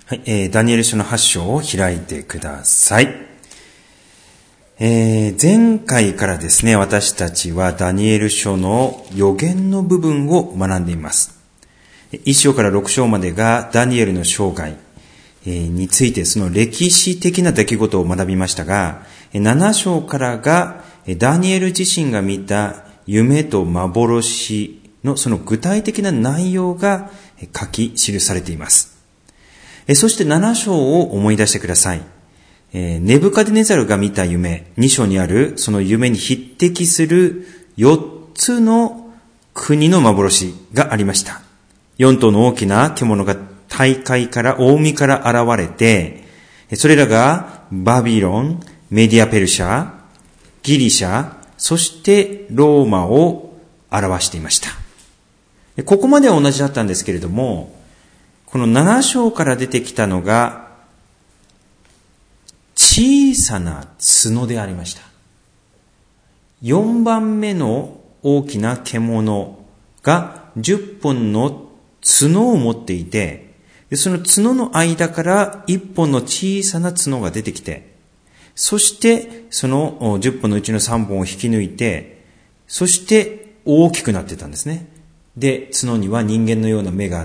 はい、ダニエル書の8章を開いてください。前回からですね、私たちはダニエル書の予言の部分を学んでいます。1章から6章までがダニエルの生涯についてその歴史的な出来事を学びましたが、7章からがダニエル自身が見た夢と幻のその具体的な内容が書き記されています。そして7章を思い出してください。ネブカデネザルが見た夢、2章にあるその夢に匹敵する4つの国の幻がありました。4頭の大きな獣が大海から現れて、それらがバビロン、メディアペルシャ、ギリシャ、そしてローマを表していました。ここまでは同じだったんですけれども、この7章から出てきたのが小さな角でありました。4番目の大きな獣が10本の角を持っていて、その角の間から1本の小さな角が出てきて、そしてその10本のうちの3本を引き抜いて、そして大きくなってたんですね。で、角には人間のような目があって、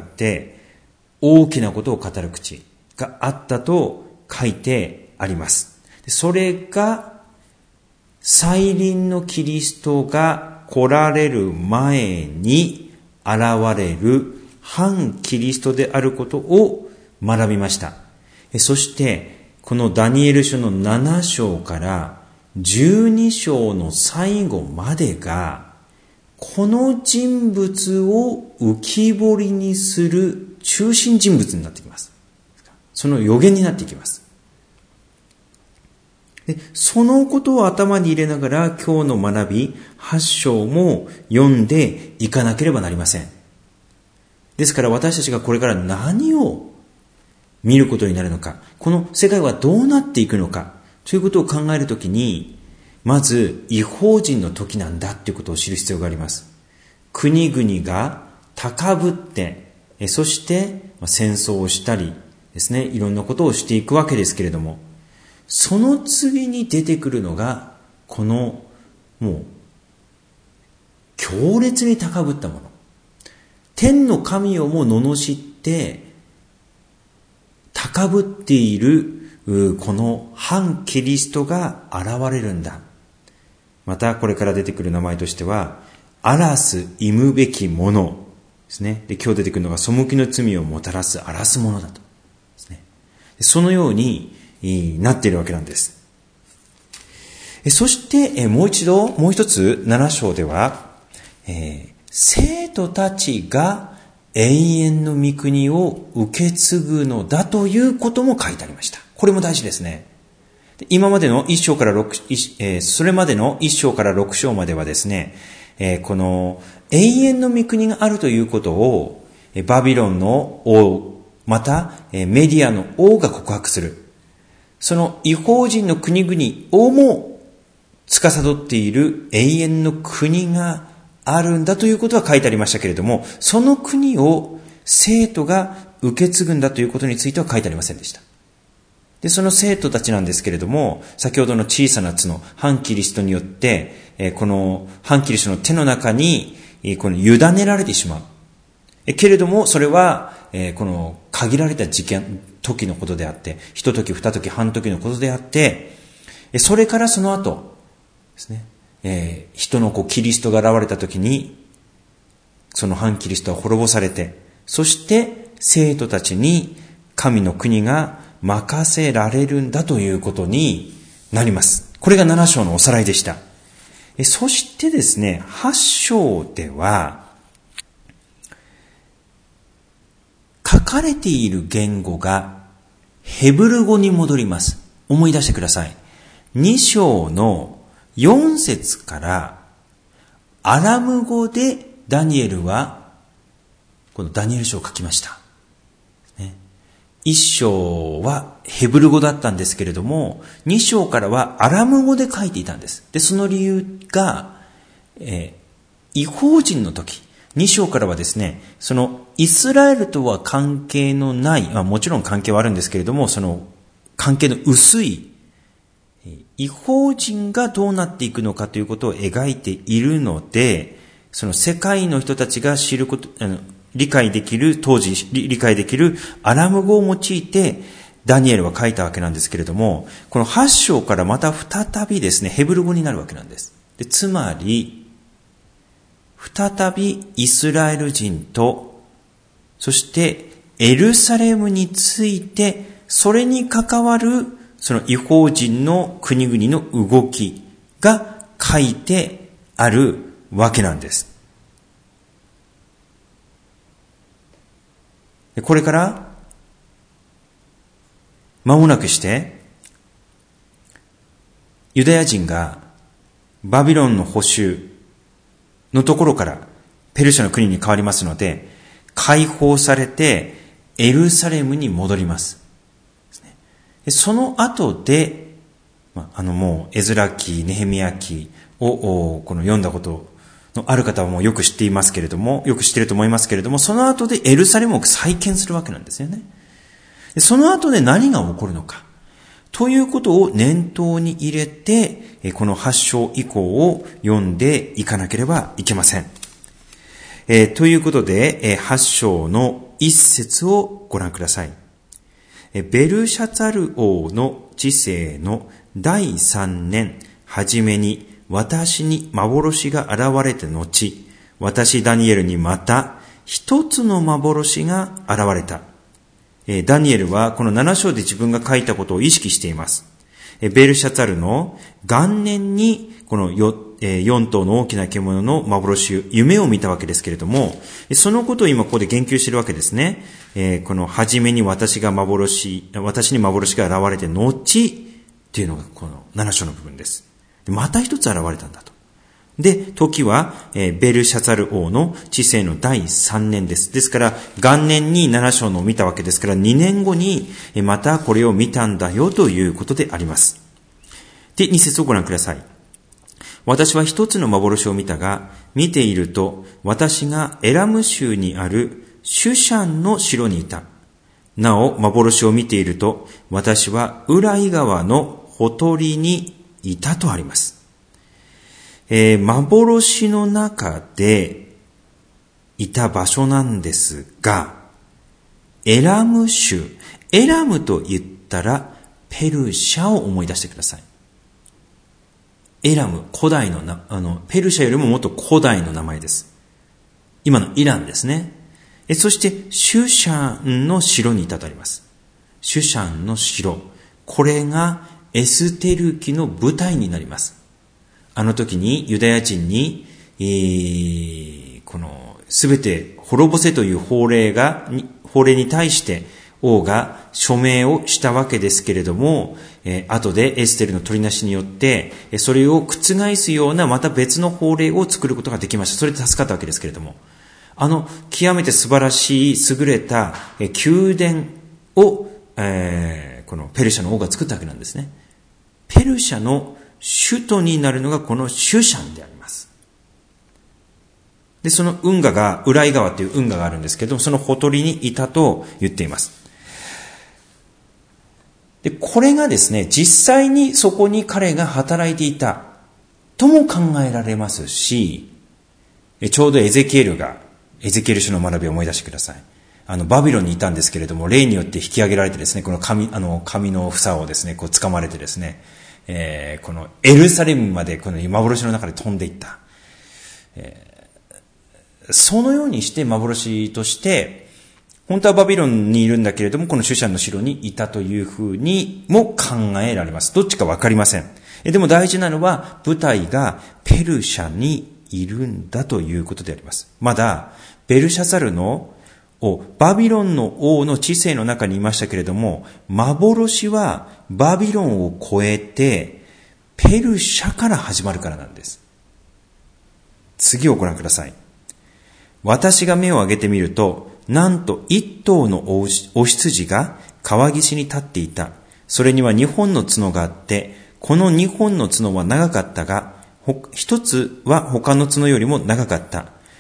大きなことを語る口があったと書いてあります。それが再臨のキリストが来られる前に現れる反キリストであることを学びました。そしてこのダニエル書の7章から12章の最後までがこの人物を浮き彫りにする中心人物になってきます。その予言になっていきます。で、そのことを頭に入れながら今日の学び8章も読んでいかなければなりません。ですから私たちがこれから何を見ることになるのか、この世界はどうなっていくのかということを考えるときに、まず異邦人の時なんだということを知る必要があります。国々が高ぶってそして戦争をしたりですね、いろんなことをしていくわけですけれども、その次に出てくるのがこのもう強烈に高ぶったもの、天の神をも罵って高ぶっているこの反キリストが現れるんだ。またこれから出てくる名前としては荒らす忌むべきものですね。で、今日出てくるのが背きの罪をもたらす荒らすものだとですね。そのようになっているわけなんです。そしてもう一つ7章では、生徒たちが永遠の御国を受け継ぐのだということも書いてありました。これも大事ですね。今までの1章からそれまでの1章から6章まではですね、この永遠の御国があるということをバビロンの王、またメディアの王が告白する。その異邦人の国々をも司っている永遠の国があるんだということは書いてありましたけれども、その国を生徒が受け継ぐんだということについては書いてありませんでした。で、その生徒たちなんですけれども、先ほどの小さな角、反キリストによって、この反キリストの手の中に、この委ねられてしまう。けれども、それは、この限られた時のことであって、一時、二時、半時のことであって、それからその後ですね、人のキリストが現れた時に、その反キリストは滅ぼされて、そして生徒たちに神の国が任せられるんだということになります。これが7章のおさらいでした。そしてですね、8章では、書かれている言語がヘブル語に戻ります。思い出してください。2章の4節からアラム語でダニエルはこのダニエル書を書きました。1章はヘブル語だったんですけれども、2章からはアラム語で書いていたんです。で、その理由が、異邦人の時、 2章からはですね、そのイスラエルとは関係のない、もちろん関係はあるんですけれども、その関係の薄い異邦人がどうなっていくのかということを描いているので、その世界の人たちが知ること、理解できる、当時理解できるアラム語を用いてダニエルは書いたわけなんですけれども、この8章からまた再びですね、ヘブル語になるわけなんです。で、つまり、再びイスラエル人と、そしてエルサレムについて、それに関わるその異邦人の国々の動きが書いてあるわけなんです。これから間もなくしてユダヤ人がバビロンの捕囚のところからペルシャの国に変わりますので、解放されてエルサレムに戻ります。その後で、もうエズラ記、ネヘミヤ記をこの読んだことのある方はもうよく知っていますけれども、よく知っていると思いますけれども、その後でエルサレムを再建するわけなんですよね。その後で何が起こるのかということを念頭に入れて、この8章以降を読んでいかなければいけません。ということで、8章の1節をご覧ください。ベルシャツァル王の治世の第3年初めに私に幻が現れた後、私ダニエルにまた一つの幻が現れた。ダニエルはこの7章で自分が書いたことを意識しています。ベルシャツァルの元年にこの4頭の大きな獣の幻、夢を見たわけですけれども、そのことを今ここで言及しているわけですね。この初めに私に幻が現れて後というのがこの7章の部分です。また一つ現れたんだと。で、時は、ベルシャツァル王の治世の第3年です。ですから、元年に7章のを見たわけですから、2年後にまたこれを見たんだよということであります。で、2節をご覧ください。私は一つの幻を見たが、見ていると、私がエラム州にあるシュシャンの城にいた。なお、幻を見ていると、私はウライ川のほとりにいたとあります。幻の中でいた場所なんですが、エラム州、エラムと言ったらペルシャを思い出してください。エラム、古代のペルシャよりももっと古代の名前です。今のイランですね。そしてシュシャンの城にいたとあります。シュシャンの城、これがエステル記の舞台になります。あの時にユダヤ人に、このすべて滅ぼせという法令に対して王が署名をしたわけですけれども、後でエステルの取りなしによってそれを覆すようなまた別の法令を作ることができました。それで助かったわけですけれども、極めて素晴らしい優れた宮殿を、このペルシャの王が作ったわけなんですね。ペルシャの首都になるのがこのシュシャンであります。で、その運河が、ウライ川という運河があるんですけども、そのほとりにいたと言っています。で、これがですね、実際にそこに彼が働いていたとも考えられますし、ちょうどエゼキエル書の学びを思い出してください。バビロンにいたんですけれども、霊によって引き上げられてですね、この紙の房をですね、こう掴まれてですね、このエルサレムまでこの幻の中で飛んでいった。そのようにして幻として、本当はバビロンにいるんだけれども、このシュシャンの城にいたというふうにも考えられます。どっちかわかりません。でも大事なのは、舞台がペルシャにいるんだということであります。まだ、ベルシャザルのバビロンの王の治世の中にいましたけれども、幻はバビロンを超えてペルシャから始まるからなんです。次をご覧ください。私が目を上げてみると、なんと一頭のお羊が川岸に立っていた。それには2本の角があって、この2本の角は長かったが、一つは他の角よりも長かった。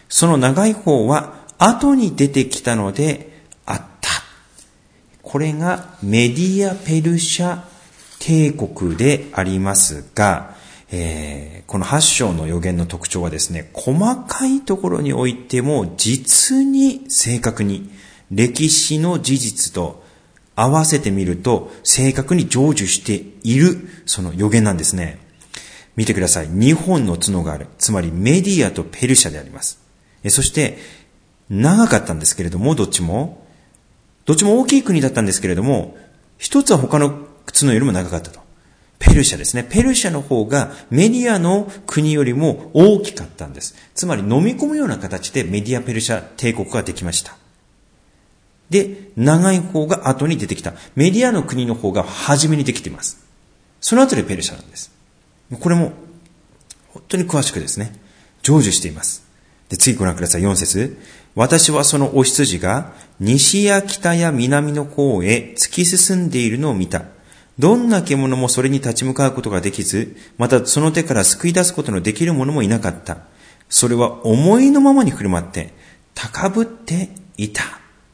その長い方は後に出てきたのであった。これがメディア・ペルシャ帝国でありますが、この8章の預言の特徴はですね、細かいところにおいても実に正確に歴史の事実と合わせてみると正確に成就しているその預言なんですね。見てください。2本の角がある。つまりメディアとペルシャであります。そして長かったんですけれども、どっちも大きい国だったんですけれども、一つは他の角よりも長かったと。ペルシャですね。ペルシャの方がメディアの国よりも大きかったんです。つまり飲み込むような形でメディア・ペルシャ帝国ができました。で、長い方が後に出てきた。メディアの国の方が初めにできています。その後でペルシャなんです。これも本当に詳しくですね、成就しています。で、次ご覧ください。4節。私はそのお羊が西や北や南の方へ突き進んでいるのを見た。どんな獣もそれに立ち向かうことができず、またその手から救い出すことのできる者もいなかった。それは思いのままに振る舞って高ぶっていた。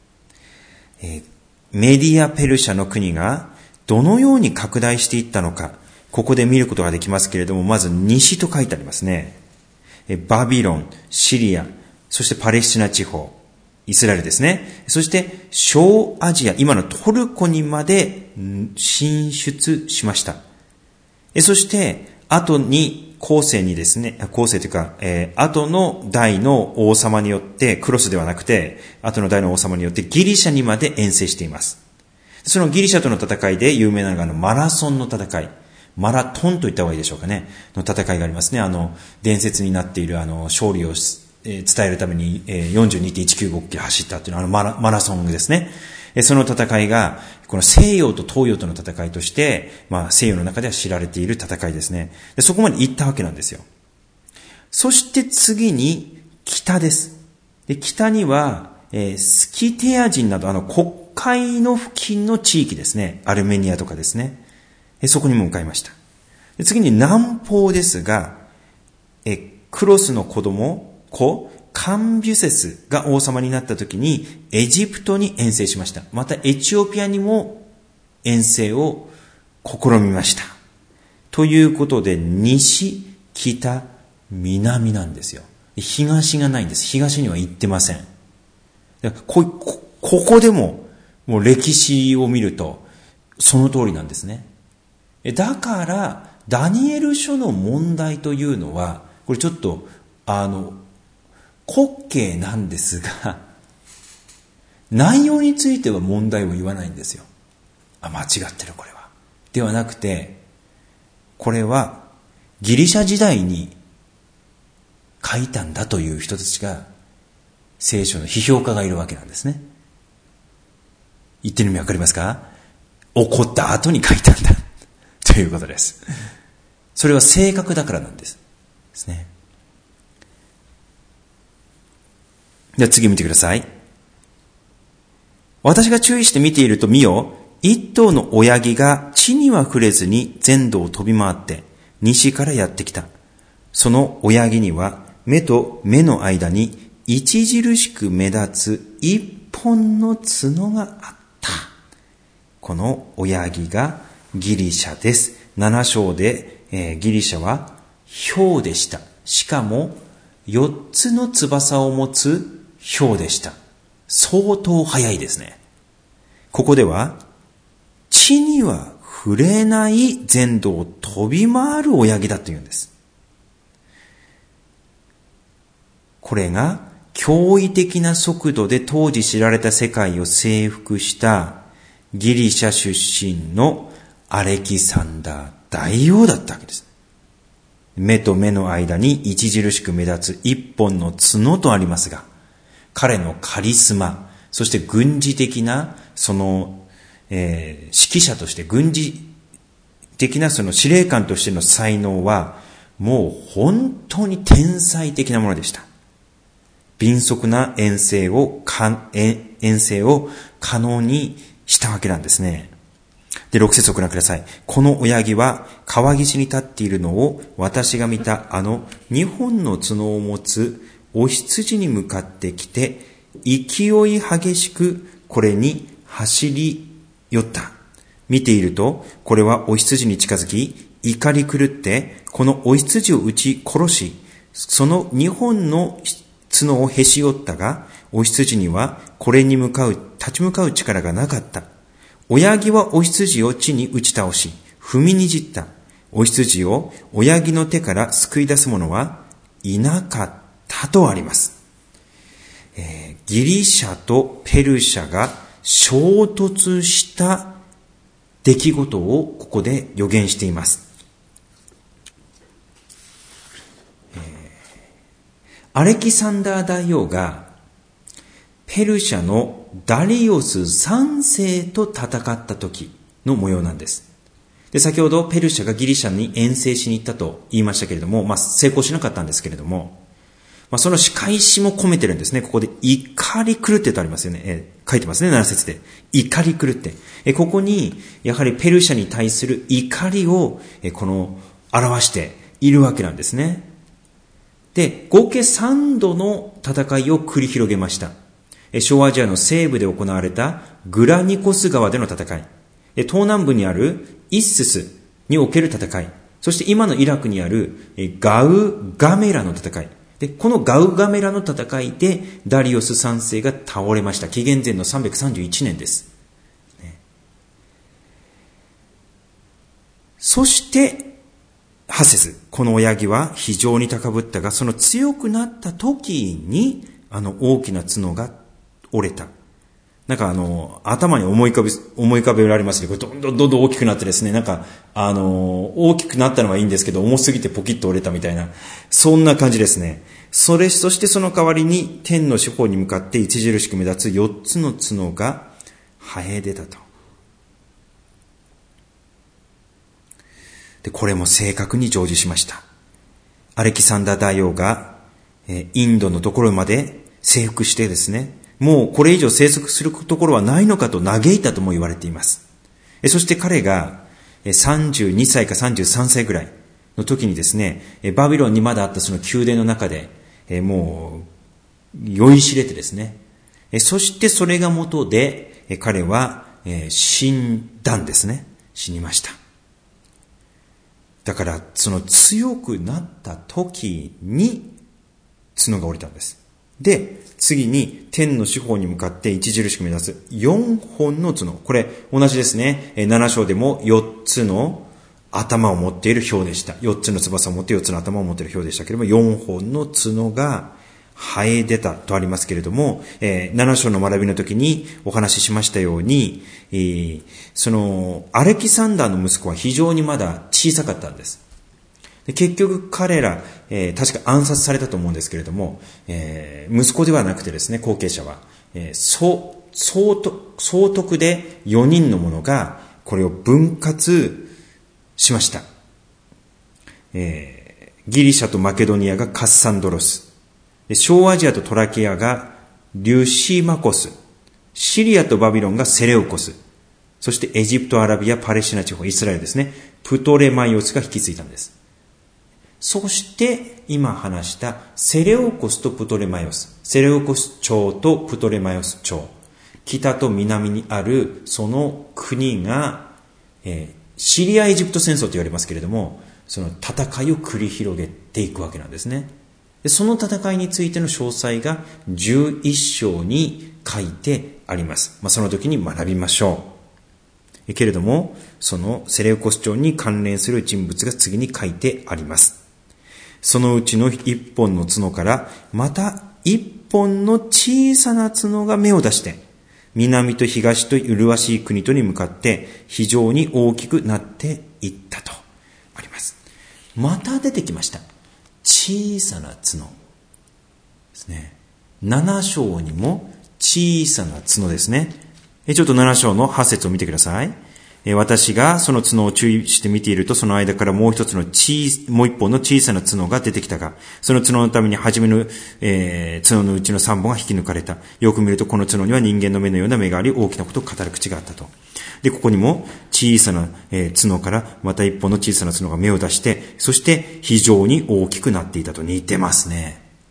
メディア・ペルシャの国がどのように拡大していったのか、ここで見ることができますけれども、まず西と書いてありますね。バビロン、シリア、そしてパレスチナ地方、イスラエルですね。そして小アジア、今のトルコにまで進出しました。そして後に後世にですね、後世というか、後の代の王様によって、クロスではなくて、後の代の王様によってギリシャにまで遠征しています。そのギリシャとの戦いで有名なのがマラソンの戦い。マラトンと言った方がいいでしょうかね。の戦いがありますね。伝説になっている勝利を伝えるために 42.195 キロ走ったっていうのはマラソンですね。その戦いがこの西洋と東洋との戦いとして、西洋の中では知られている戦いですね。でそこまで行ったわけなんですよ。そして次に北です。で北には、スキテア人など黒海の付近の地域ですね。アルメニアとかですね。そこにも向かいました。で次に南方ですが、クロスの子カンビュセスが王様になった時にエジプトに遠征しました。またエチオピアにも遠征を試みました。ということで西、北、南なんですよ。東がないんです。東には行ってません。ここでも歴史を見るとその通りなんですね。だからダニエル書の問題というのはこれちょっと滑稽なんですが、内容については問題を言わないんですよ。間違ってるこれは。ではなくて、これはギリシャ時代に書いたんだという人たちが聖書の批評家がいるわけなんですね。言ってる意味わかりますか？起こった後に書いたんだということです。それは正確だからなんですね。では次見てください。私が注意して見ていると見よ、一頭の親木が地には触れずに全土を飛び回って西からやってきた。その親木には目と目の間に著しく目立つ一本の角があった。この親木がギリシャです。7章で、ギリシャは豹でした。しかも4つの翼を持つ豹でした。相当速いですね。ここでは地には触れない全土を飛び回る親木だというんです。これが驚異的な速度で当時知られた世界を征服したギリシャ出身のアレキサンダー大王だったわけです。目と目の間に著しく目立つ一本の角とありますが、彼のカリスマ、そして軍事的なその、指揮者として軍事的なその司令官としての才能はもう本当に天才的なものでした。敏速な遠征を可能にしたわけなんですね。で、6節をご覧ください。この親木は川岸に立っているのを私が見た2本の角を持つお羊に向かってきて、勢い激しくこれに走り寄った。見ていると、これはお羊に近づき、怒り狂って、このお羊を撃ち殺し、その2本の角をへし折ったが、お羊にはこれに立ち向かう力がなかった。親木はお羊を地に打ち倒し、踏みにじった。お羊を親木の手から救い出す者はいなかったとあります。ギリシャとペルシャが衝突した出来事をここで予言しています。アレキサンダー大王がペルシャのダリオス3世と戦った時の模様なんです。で、先ほどペルシャがギリシャに遠征しに行ったと言いましたけれども、成功しなかったんですけれども、その仕返しも込めてるんですね。ここで怒り狂ってとありますよね。書いてますね、7節で。怒り狂って。ここに、やはりペルシャに対する怒りを、表しているわけなんですね。で、合計3度の戦いを繰り広げました。小アジアの西部で行われたグラニコス川での戦い。東南部にあるイッススにおける戦い。そして今のイラクにあるガウガメラの戦い。で、このガウガメラの戦いでダリオス3世が倒れました。紀元前の331年です。そして、8節、この親木は非常に高ぶったが、その強くなった時に、大きな角が折れた。なんか頭に思い浮かべられますね。これどんどん大きくなってですね、大きくなったのはいいんですけど、重すぎてポキッと折れたみたいな、そんな感じですね。そしてその代わりに天の四方に向かって著しく目立つ4つの角が生え出たと。で、これも正確に成就しました。アレキサンダー大王がインドのところまで征服してですね、もうこれ以上生息するところはないのかと嘆いたとも言われています。そして彼が32歳か33歳ぐらいの時にですね、バビロンにまだあったその宮殿の中でもう酔いしれてですね、そしてそれが元で彼は死んだんですね。死にました。だからその強くなった時に角が折れたんです。で、次に天の四方に向かって著しく目立つ4本の角。これ同じですね。7章でも4つの頭を持っている豹でした。4つの翼を持って4つの頭を持っている豹でしたけれども、4本の角が生え出たとありますけれども、7章の学びの時にお話ししましたように、そのアレキサンダーの息子は非常にまだ小さかったんです。で、結局彼ら、確か暗殺されたと思うんですけれども、息子ではなくてですね、後継者は、総督で4人の者がこれを分割しました。ギリシャとマケドニアがカッサンドロス、小アジアとトラケアがリュシマコス、シリアとバビロンがセレオコス、そしてエジプト、アラビア、パレスチナ地方、イスラエルですね、プトレマイオスが引き継いだんです。そして今話したセレオコスとプトレマイオス、セレオコス朝とプトレマイオス朝、北と南にあるその国が、シリア・エジプト戦争と言われますけれども、その戦いを繰り広げていくわけなんですね。で、その戦いについての詳細が11章に書いてあります。その時に学びましょう。けれども、そのセレオコス朝に関連する人物が次に書いてあります。そのうちの一本の角からまた一本の小さな角が芽を出して、南と東と麗しい国とに向かって非常に大きくなっていったとあります。また出てきました。小さな角ですね。7章にも小さな角ですね。ちょっと7章の8節を見てください。私がその角を注意して見ていると、その間からもう一本の小さな角が出てきたが、その角のために初めの、角のうちの3本が引き抜かれた。よく見るとこの角には人間の目のような目があり、大きなことを語る口があったと。で、ここにも小さな、角からまた一本の小さな角が芽を出して、そして非常に大きくなっていたと似てますね。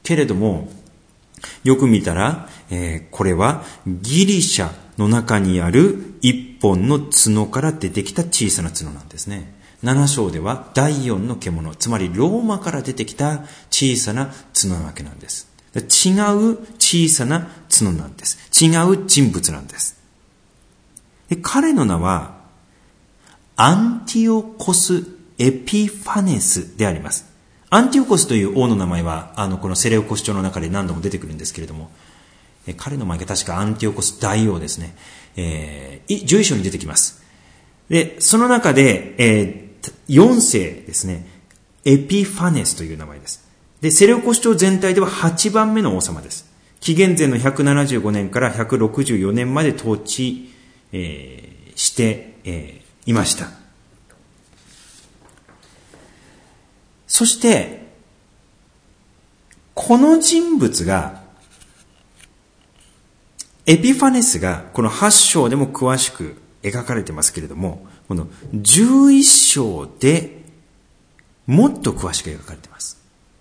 けれども、よく見たら、これはギリシャの中にある一本の角から出てきた小さな角なんですね。7章では第4の獣、つまりローマから出てきた小さな角なわけなんです。違う小さな角なんです。違う人物なんです。で、彼の名はアンティオコス・エピファネスであります。アンティオコスという王の名前はこのセレウコス朝の中で何度も出てくるんですけれども、彼の前が確かアンティオコス大王ですね。11章に出てきます。で、その中で、4世ですね、エピファネスという名前です。で、セレウコス朝全体では8番目の王様です。紀元前の175年から164年まで統治、して、いました。そして、この人物が、エピファネスがこの8章でも詳しく描かれてますけれども、この11章でもっと詳しく描かれています。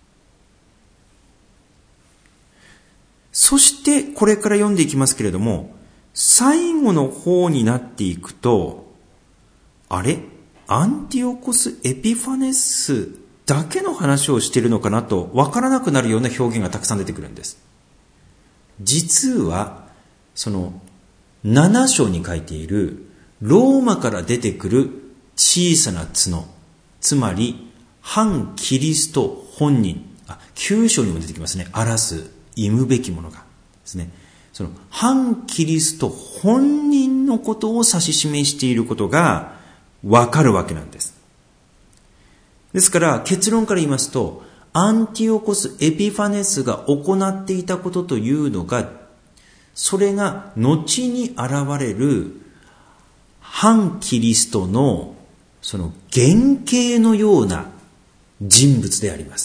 そしてこれから読んでいきますけれども、最後の方になっていくと、あれ？アンティオコス・エピファネスだけの話をしているのかなと分からなくなるような表現がたくさん出てくるんです。実はその7章に書いているローマから出てくる小さな角、つまり反キリスト本人、9章にも出てきますね。荒らす、忌むべきものがですね。その反キリスト本人のことを指し示していることがわかるわけなんです。ですから結論から言いますと、アンティオコス・エピファネスが行っていたことというのが、それが後に現れる反キリストのその原型のような人物であります。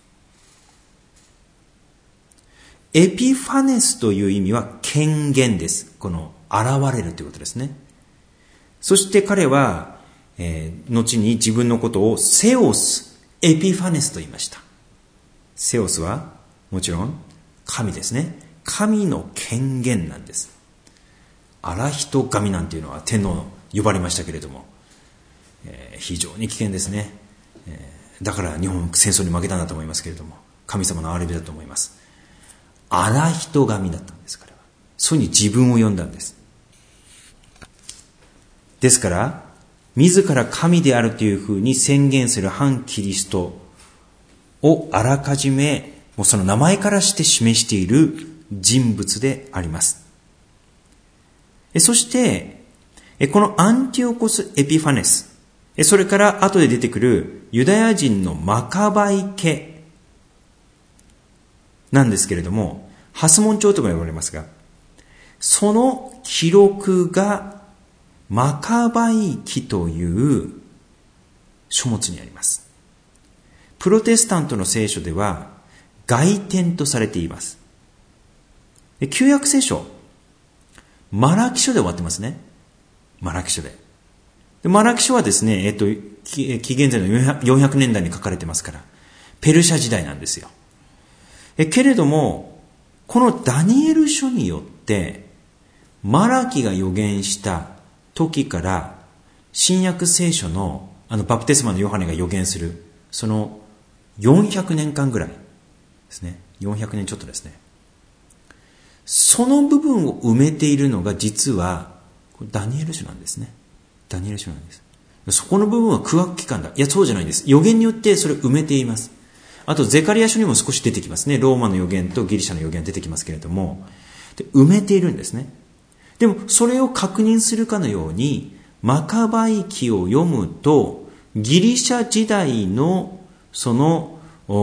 エピファネスという意味は権限です。この現れるということですね。そして彼は、後に自分のことをセオス・エピファネスと言いました。セオスはもちろん神ですね。神の権限なんです。荒人神なんていうのは天皇呼ばれましたけれども、非常に危険ですね。だから日本戦争に負けたんだと思いますけれども、神様の憐れみだと思います。荒人神だったんです、彼は。そうに自分を呼んだんです。ですから自ら神であるというふうに宣言する反キリストをあらかじめもうその名前からして示している人物であります。そしてこのアンティオコス・エピファネス、それから後で出てくるユダヤ人のマカバイ家なんですけれども、ハスモン朝とも呼ばれますが、その記録がマカバイ記という書物にあります。プロテスタントの聖書では外典とされています。旧約聖書、マラキ書で終わってますね。マラキ書で。マラキ書はですね、紀元前の400年代に書かれてますから、ペルシャ時代なんですよ。けれども、このダニエル書によって、マラキが予言した時から、新約聖書のバプテスマのヨハネが予言する、その400年間ぐらいですね。400年ちょっとですね。その部分を埋めているのが実はダニエル書なんですね。ダニエル書なんです。そこの部分は区画期間だ。いや、そうじゃないんです。予言によってそれを埋めています。あとゼカリア書にも少し出てきますね。ローマの予言とギリシャの予言出てきますけれども、で埋めているんですね。でもそれを確認するかのようにマカバイ記を読むと、ギリシャ時代のその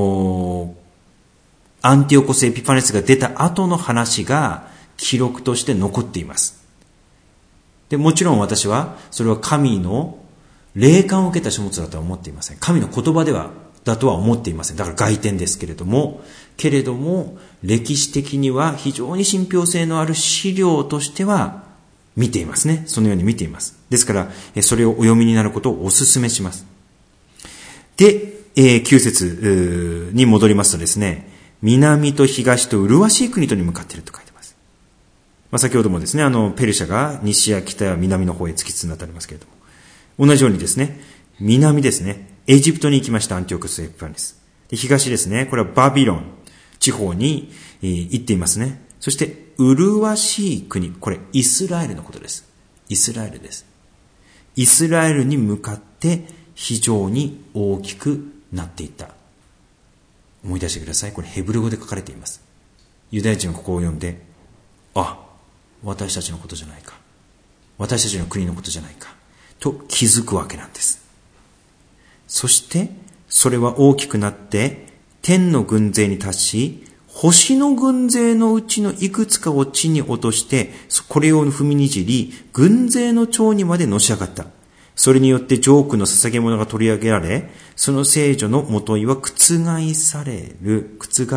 アンティオコス・エピファネスが出た後の話が記録として残っています。でもちろん私はそれは神の霊感を受けた書物だとは思っていません。神の言葉だとは思っていません。だから外典ですけれども、歴史的には非常に信憑性のある資料としては見ていますね。そのように見ています。ですからそれをお読みになることをお勧めします。で、9節に戻りますとですね、 南と東と麗しい国とに向かっていると書いてます。先ほどもですね、ペルシャが西や北や南の方へ突き進んだとありますけれども、同じようにですね、南ですね、エジプトに行きました、アンティオコス・エピファネス。で、東ですね、これはバビロン地方に行っていますね。そして、麗しい国、これイスラエルのことです。イスラエルです。イスラエルに向かって非常に大きくなっていった。思い出してください。これヘブル語で書かれています。ユダヤ人はここを読んで、私たちのことじゃないか。私たちの国のことじゃないか。と気づくわけなんです。そして、それは大きくなって、天の軍勢に達し、星の軍勢のうちのいくつかを地に落として、これを踏みにじり、軍勢の頂にまでのし上がった。それによってジョークの捧げ物が取り上げられ、その聖女のもといは覆される。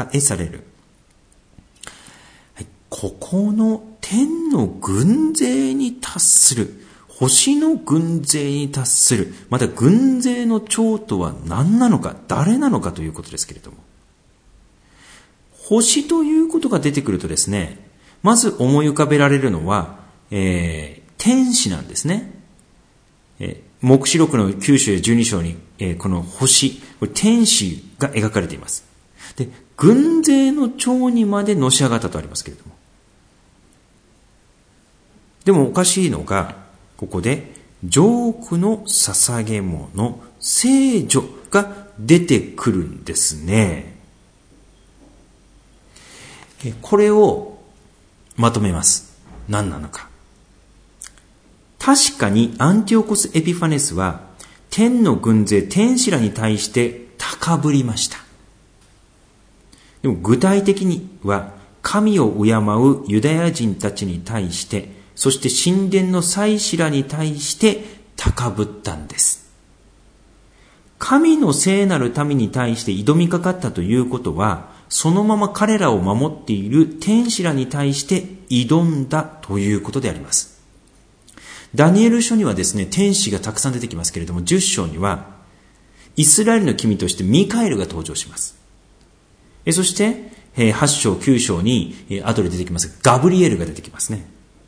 はい、ここの天の軍勢に達する。星の軍勢に達する。また軍勢の長とは何なのか、誰なのかということですけれども。星ということが出てくるとですね、まず思い浮かべられるのは、天使なんですね。黙示録の9章や12章に、この星、これ天使が描かれています。で、軍勢の長にまでのし上がったとありますけれども。でもおかしいのが、ここで、ジョークの捧げ物、聖女が出てくるんですね。これをまとめます。何なのか。確かにアンティオコス・エピファネスは天の軍勢、天使らに対して高ぶりました。でも具体的には神を敬うユダヤ人たちに対して、そして神殿の祭司らに対して高ぶったんです。神の聖なる民に対して挑みかかったということは、そのまま彼らを守っている天使らに対して挑んだということであります。ダニエル書にはですね、天使がたくさん出てきますけれども、10章にはイスラエルの君としてミカエルが登場します。そして8章9章に後で出てきますガブリエルが出てきますね。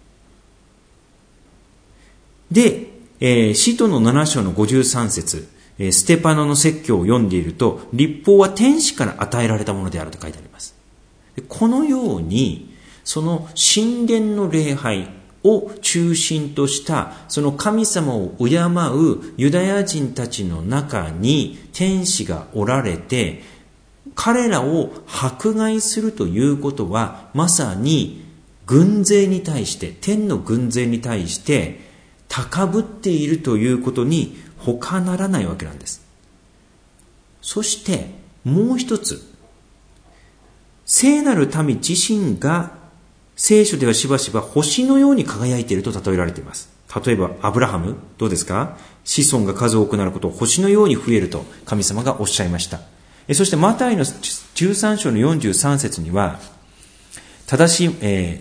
で、使徒の7章の53節、ステパノの説教を読んでいると、律法は天使から与えられたものであると書いてあります。このように、その神殿の礼拝を中心とした、その神様を敬うユダヤ人たちの中に天使がおられて、彼らを迫害するということは、まさに軍勢に対して、天の軍勢に対して高ぶっているということに他ならないわけなんです。そしてもう一つ、聖なる民自身が聖書ではしばしば星のように輝いていると例えられています。例えばアブラハム、どうですか？子孫が数多くなることを星のように増えると神様がおっしゃいました。そしてマタイの13章の43節には、正し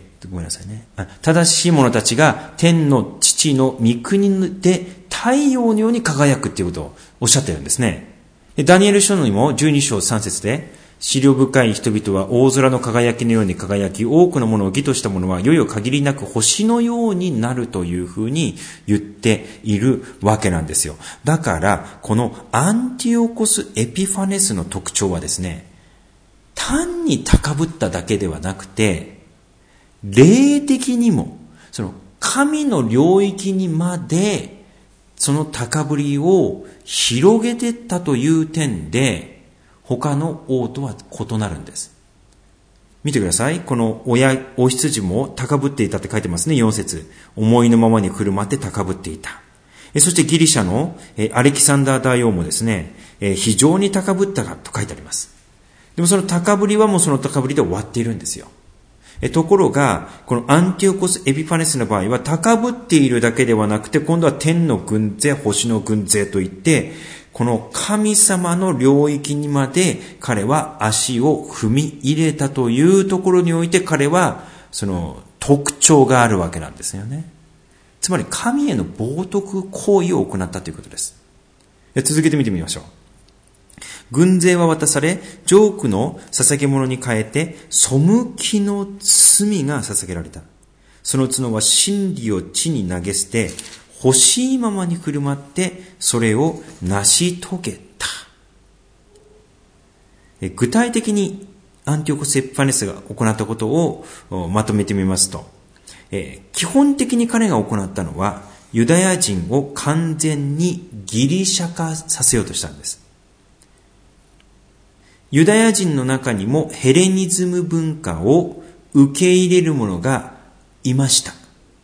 い者たちが天の父の御国で太陽のように輝くということをおっしゃっているんですね。ダニエル書にも12章3節で、思慮深い人々は大空の輝きのように輝き、多くのものを義としたものはよよ限りなく星のようになるというふうに言っているわけなんですよ。だからこのアンティオコス・エピファネスの特徴はですね、単に高ぶっただけではなくて、霊的にもその神の領域にまでその高ぶりを広げていったという点で、他の王とは異なるんです。見てください。このお羊も高ぶっていたって書いてますね。4節。思いのままに振る舞って高ぶっていた。そしてギリシャのアレキサンダー大王もですね、非常に高ぶったと書いてあります。でもその高ぶりはもうその高ぶりで終わっているんですよ。ところが、このアンティオコス・エピファネスの場合は、高ぶっているだけではなくて、今度は天の軍勢、星の軍勢といって、この神様の領域にまで彼は足を踏み入れたというところにおいて、彼はその特徴があるわけなんですよね。つまり神への冒涜行為を行ったということです。続けて見てみましょう。 軍勢は渡され、ジョークの捧げ物に変えて、背きの罪が捧げられた。その角は真理を地に投げ捨て、欲しいままに振る舞って、それを成し遂げた。具体的にアンティオコス・エピファネスが行ったことをまとめてみますと、基本的に彼が行ったのは、ユダヤ人を完全にギリシャ化させようとしたんです。ユダヤ人の中にもヘレニズム文化を受け入れる者がいました。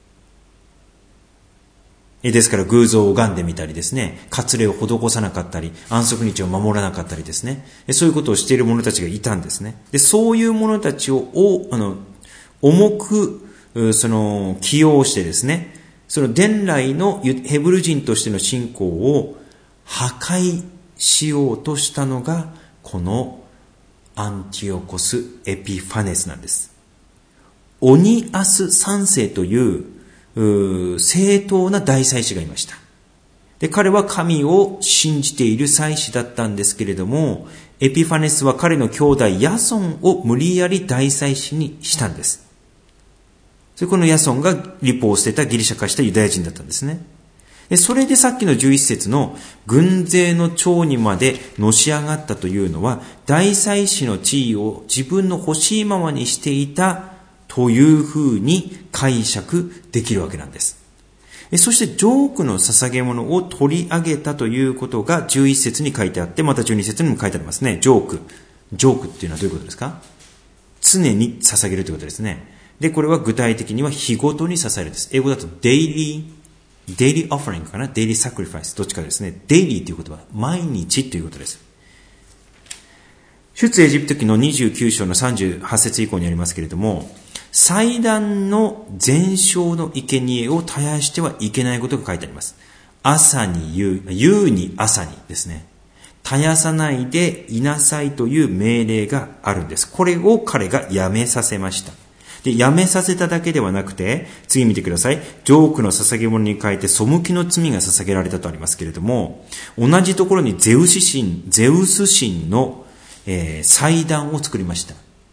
ですから偶像を拝んでみたりですね、割礼を施さなかったり、安息日を守らなかったりですね、そういうことをしている者たちがいたんですね。で、そういう者たちを重く起用してですね、その伝来のヘブル人としての信仰を破壊しようとしたのがこのアンティオコス・エピファネスなんです。オニアス3世という正当な大祭司がいました。で、彼は神を信じている祭司だったんですけれども、エピファネスは彼の兄弟ヤソンを無理やり大祭司にしたんです。それこのヤソンが律法を捨てたギリシャ化したユダヤ人だったんですね。で、それでさっきの11節の軍勢の長にまでのし上がったというのは、大祭司の地位を自分の欲しいままにしていたというふうに解釈できるわけなんです。そしてジョークの捧げ物を取り上げたということが11節に書いてあって、また12節にも書いてありますね。ジョークっていうのはどういうことですか？常に捧げるということですね。で、これは具体的には日ごとに捧げるです。英語だとデイリーオファリングかな、デイリーサクリファイス、どっちかですね。デイリーという言葉、毎日ということです。出エジプト記の29章の38節以降にありますけれども、祭壇の全焼の生贄を絶やしてはいけないことが書いてあります。朝に夕に朝にですね。絶やさないでいなさいという命令があるんです。これを彼がやめさせました。で、やめさせただけではなくて、次見てください。ジョークの捧げ物に変えて背きの罪が捧げられたとありますけれども、同じところにゼウス神の、祭壇を作りました。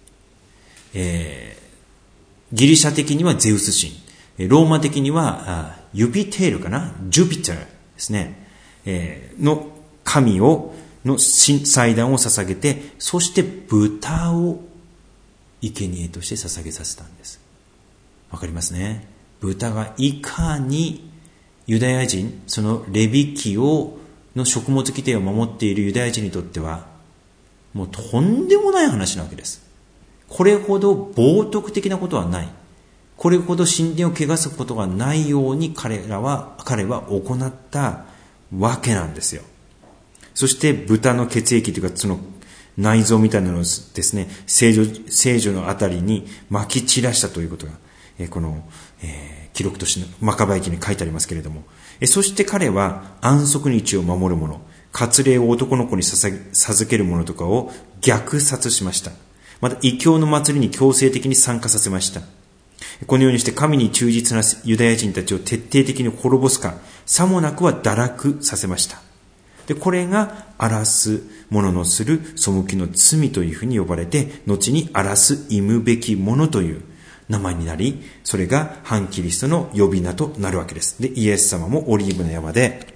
ギリシャ的にはゼウス神、ローマ的にはユピテールかな、ジュピターですね、の神の祭壇を捧げて、そして豚を生贄として捧げさせたんです。わかりますね。豚がいかにユダヤ人、そのレビ記の食物規定を守っているユダヤ人にとっては、もうとんでもない話なわけです。これほど冒涜的なことはない。これほど神殿を汚すことがないように彼は行ったわけなんですよ。そして豚の血液というかその内臓みたいなのをですね、聖女のあたりに撒き散らしたということが、この、記録としてマカバイ記に書いてありますけれども、そして彼は安息日を守る者、割礼を男の子に授ける者とかを虐殺しました。また異教の祭りに強制的に参加させました。このようにして神に忠実なユダヤ人たちを徹底的に滅ぼすか、さもなくは堕落させました。で、これが荒らす者のする背きの罪というふうに呼ばれて、後に荒らす忌むべき者という名前になり、それが反キリストの呼び名となるわけです。で、イエス様もオリーブ山で、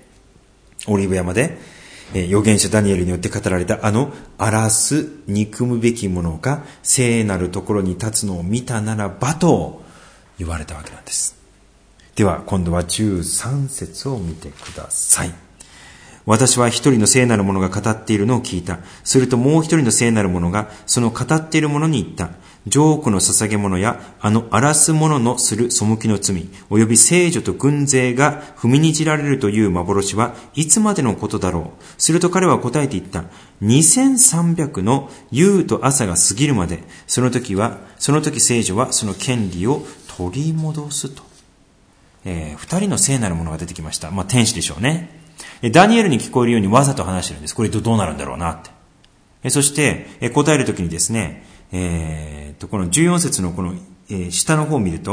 預言者ダニエルによって語られた荒らす憎むべき者が聖なるところに立つのを見たならばと言われたわけなんです。では今度は13節を見てください。私は一人の聖なる者が語っているのを聞いた。するともう一人の聖なる者がその語っている者に言った。ジョークの捧げ物や荒らす者のする背きの罪、および聖女と軍勢が踏みにじられるという幻はいつまでのことだろう。すると彼は答えて言った。2300の夕と朝が過ぎるまで、その時聖女はその権利を取り戻すと。二人の聖なる者が出てきました。天使でしょうね。ダニエルに聞こえるようにわざと話してるんです。これどうなるんだろうなって。そして答えるときにですね、この14節のこの、下の方を見る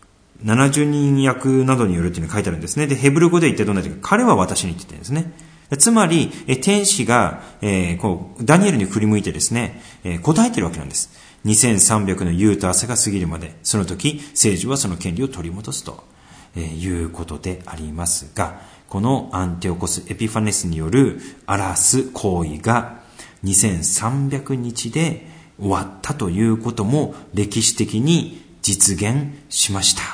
と、70人役などによるというのが書いてあるんですね。で、ヘブル語で一体どうなっているか。彼は私にって言ってるんですね。 つまり、天使が、ダニエルに振り向いてですね、答えているわけなんです。2300の夕と朝が過ぎるまで、その時、聖女はその権利を取り戻すということでありますが、このアンテオコス・エピファネスによる荒らす行為が2300日で終わったということも歴史的に実現しました。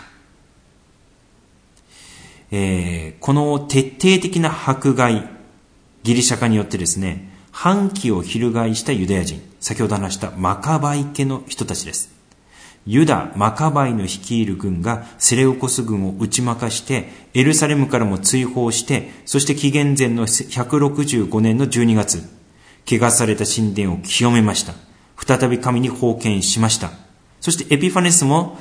この徹底的な迫害、ギリシャ化によってですね、反旗を翻したユダヤ人、先ほど話したマカバイ家の人たちです。ユダ・マカバイの率いる軍がセレウコス軍を打ち負かして、エルサレムからも追放して、そして紀元前の165年の12月、汚された神殿を清めました。再び神に奉献しました。そしてエピファネスも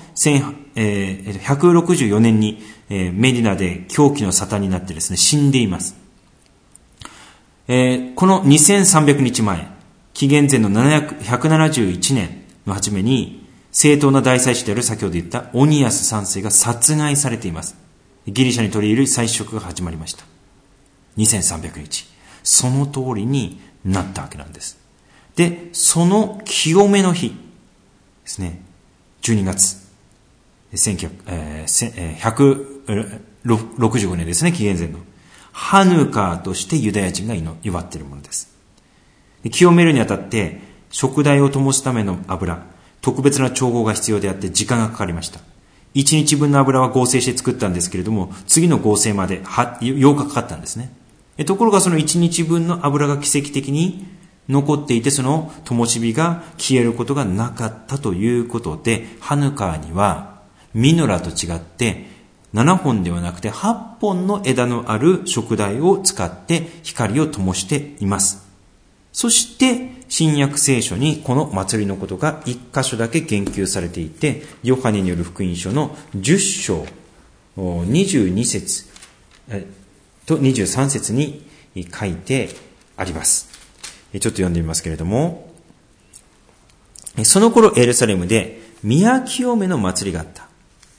164年にメディナで狂気の沙汰になってですね、死んでいます。この2300日前、紀元前の171年の初めに、正当な大祭司である先ほど言ったオニアス3世が殺害されています。ギリシャに取り入れる祭祀職が始まりました。2300日。その通りになったわけなんです。で、その清めの日ですね、12月、165年ですね、紀元前の。ハヌカーとしてユダヤ人が祝っているものです。清めるにあたって、食材を灯すための油、特別な調合が必要であって時間がかかりました。1日分の油は合成して作ったんですけれども、次の合成まで8日かかったんですね。ところがその1日分の油が奇跡的に残っていて、その灯火が消えることがなかったということで、ハヌカーにはミノラと違って7本ではなくて8本の枝のある燭台を使って光を灯しています。そして新約聖書にこの祭りのことが一箇所だけ言及されていて、ヨハネによる福音書の10章22節と23節に書いてあります。ちょっと読んでみますけれども、その頃エルサレムで宮清めの祭りがあった。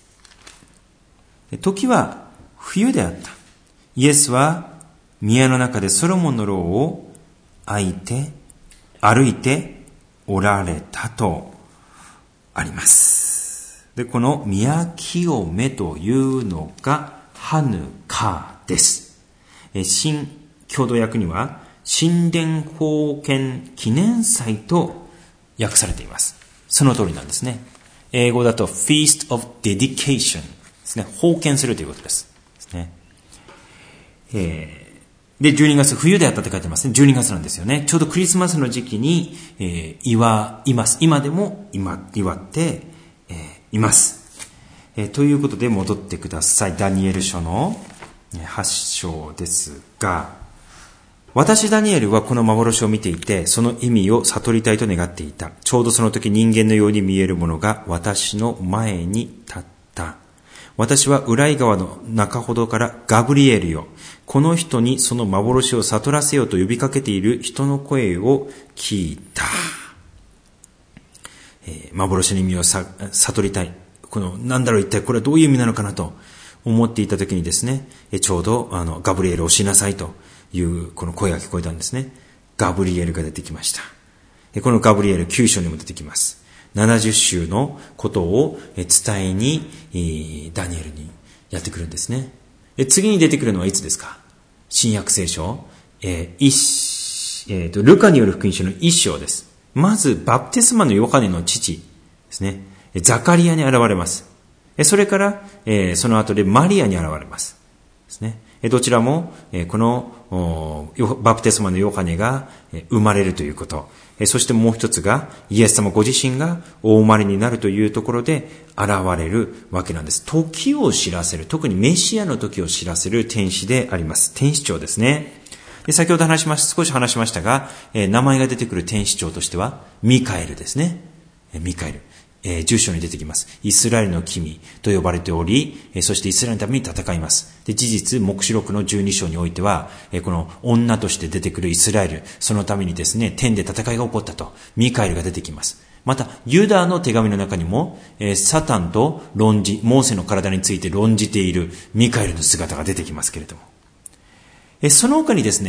時は冬であった。イエスは宮の中でソロモンの牢を歩いておられたとあります。で、この宮清めというのがハヌカーです。新共同訳には神殿奉献記念祭と訳されています。その通りなんですね。英語だと Feast of Dedication ですね。奉献するということです。で、12月、冬であったって書いてますね。12月なんですよね。ちょうどクリスマスの時期に、祝います。今でも祝って、います。ということで戻ってください。ダニエル書の8章ですが、私ダニエルはこの幻を見ていて、その意味を悟りたいと願っていた。ちょうどその時人間のように見えるものが私の前に立った。私はウライ川の中ほどからガブリエルよ、この人にその幻を悟らせようと呼びかけている人の声を聞いた。幻の意味を悟りたい。なんだろう、一体これはどういう意味なのかなと思っていた時にですね、ちょうどガブリエルをしなさいというこの声が聞こえたんですね。ガブリエルが出てきました。このガブリエル9章にも出てきます。70週のことを伝えにダニエルにやってくるんですね。次に出てくるのはいつですか？新約聖書、ルカによる福音書の1章です。まずバプテスマのヨハネの父ですね、ザカリアに現れます。それから、その後でマリアに現れますですね。どちらもこのバプテスマのヨハネが生まれるということ、そしてもう一つがイエス様ご自身がお生まれになるというところで現れるわけなんです。時を知らせる、特にメシアの時を知らせる天使であります。天使長ですね。で、先ほど少し話しましたが、名前が出てくる天使長としてはミカエルですね。ミカエル。10章に出てきます。イスラエルの君と呼ばれており、そしてイスラエルのために戦います。で、事実、黙示録の12章においては、この女として出てくるイスラエル、そのためにですね、天で戦いが起こったと、ミカエルが出てきます。また、ユダの手紙の中にも、サタンとモーセの体について論じているミカエルの姿が出てきますけれども。その他にですね、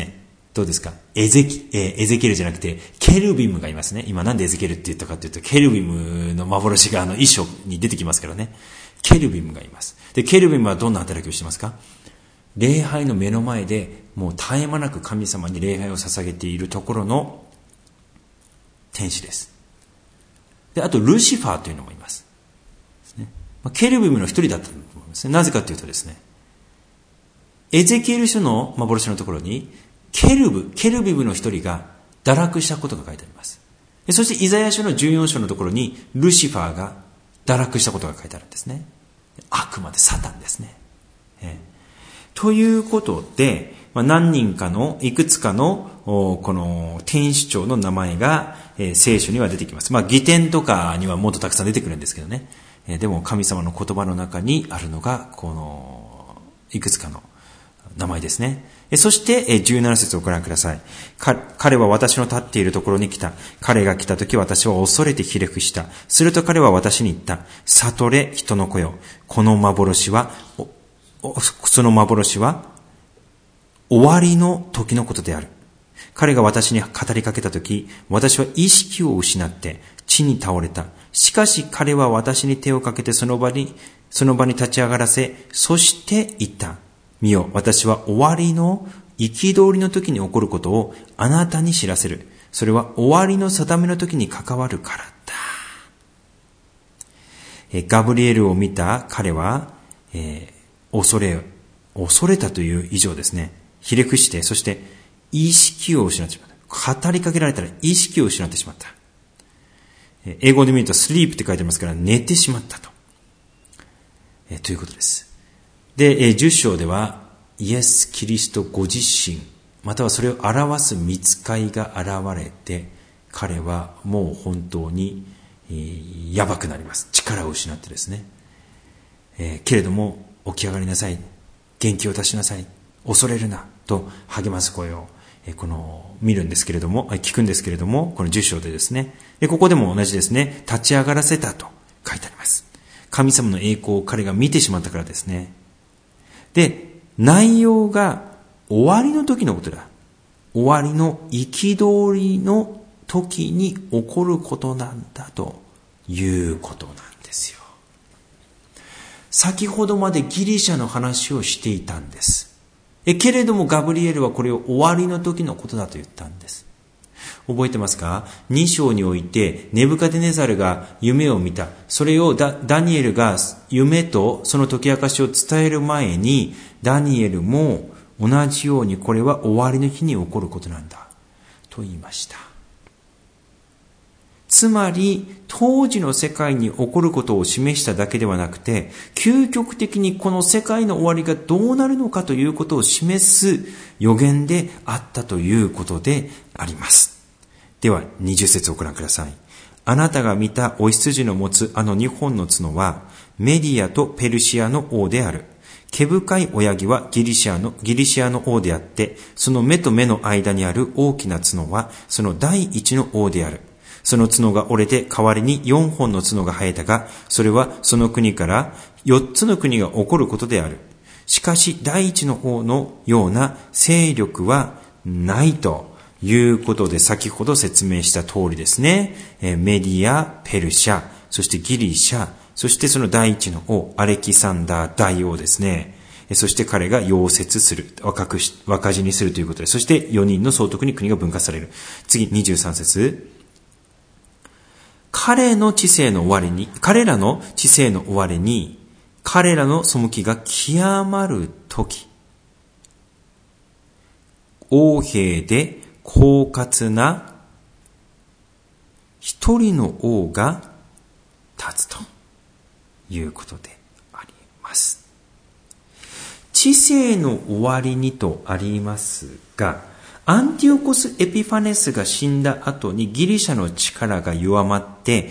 どうですか？エゼキエルじゃなくて、ケルビムがいますね。今なんでエゼキエルって言ったかというと、ケルビムの幻が一章に出てきますけどね。ケルビムがいます。で、ケルビムはどんな働きをしてますか？礼拝の目の前で、もう絶え間なく神様に礼拝を捧げているところの天使です。で、あとルシファーというのもいます。ケルビムの一人だったと思いますね。なぜかというとですね、エゼキエル書の幻のところに、ケルビムの一人が堕落したことが書いてあります。そしてイザヤ書の14章のところに、ルシファーが堕落したことが書いてあるんですね。悪魔でサタンですね。ということで、何人かの、いくつかの、この天使長の名前が、聖書には出てきます。義典とかにはもっとたくさん出てくるんですけどね。でも神様の言葉の中にあるのが、この、いくつかの名前ですね。そして、17節をご覧ください。彼は私の立っているところに来た。彼が来たとき私は恐れてひれ伏した。すると彼は私に言った。悟れ、人の子よ。その幻は終わりの時のことである。彼が私に語りかけたとき、私は意識を失って地に倒れた。しかし彼は私に手をかけてその場に立ち上がらせ、そして言った。見よ、私は終わりの憤りの時に起こることをあなたに知らせる。それは終わりの定めの時に関わるからだ。ガブリエルを見た彼は、恐れたという以上ですね。ひれ伏して、そして意識を失ってしまった。語りかけられたら意識を失ってしまった。英語で見ると sleep って書いてますから寝てしまったと。ということです。で、10章ではイエス・キリストご自身、またはそれを表す御使いが現れて、彼はもう本当にやばくなります。力を失ってですね。けれども起き上がりなさい。元気を出しなさい。恐れるな。と励ます声を、見るんですけれども、聞くんですけれども、この10章でですね。で、ここでも同じですね。立ち上がらせたと書いてあります。神様の栄光を彼が見てしまったからですね。で、内容が終わりの時のことだ。終わりの憤りの時に起こることなんだということなんですよ。先ほどまでギリシャの話をしていたんです。けれどもガブリエルはこれを終わりの時のことだと言ったんです。覚えてますか？2章においてネブカデネザルが夢を見た。それをダニエルが夢とその解き明かしを伝える前に、ダニエルも同じようにこれは終わりの日に起こることなんだと言いました。つまり当時の世界に起こることを示しただけではなくて、究極的にこの世界の終わりがどうなるのかということを示す予言であったということであります。では20節をご覧ください。あなたが見たお羊の持つあの2本の角はメディアとペルシアの王である。毛深い親木はギリシアの王であって、その目と目の間にある大きな角はその第一の王である。その角が折れて代わりに4本の角が生えたが、それはその国から4つの国が起こることである。しかし第一の王のような勢力はないということで、先ほど説明した通りですね。メディア、ペルシャ、そしてギリシャ、そしてその第一の王、アレキサンダー大王ですね。そして彼が溶接する、若死にするということで、そして4人の総督に国が分割される。次23節。彼らの知性の終わりに、彼らの背きが極まるとき、横柄で狡猾な一人の王が立つということであります。知性の終わりにとありますが、アンティオコス・エピファネスが死んだ後にギリシャの力が弱まって、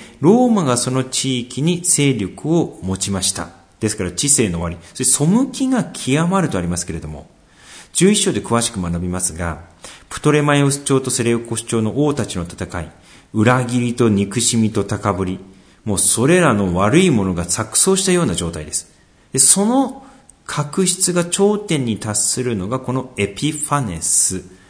ローマがその地域に勢力を持ちました。ですから知性の終わり、そして背きが極まるとありますけれども、11章で詳しく学びますが、プトレマイオス朝とセレウコス朝の王たちの戦い、裏切りと憎しみと高ぶり、もうそれらの悪いものが錯綜したような状態です。で、その確執が頂点に達するのがこのエピファネス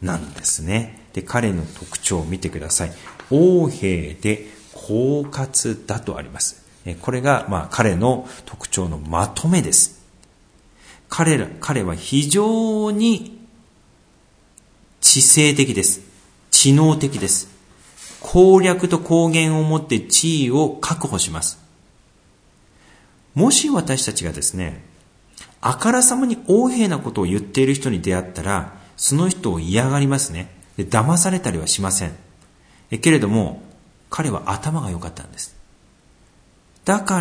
なんですね。で、彼の特徴を見てください。横柄で狡猾だとあります。これが、彼の特徴のまとめです。彼は非常に知性的です。知能的です。攻略と公言をもって地位を確保します。もし私たちがですね、あからさまに横柄なことを言っている人に出会ったら、その人を嫌がりますね。で、騙されたりはしません。けれども、彼は頭が良かったんです。だから、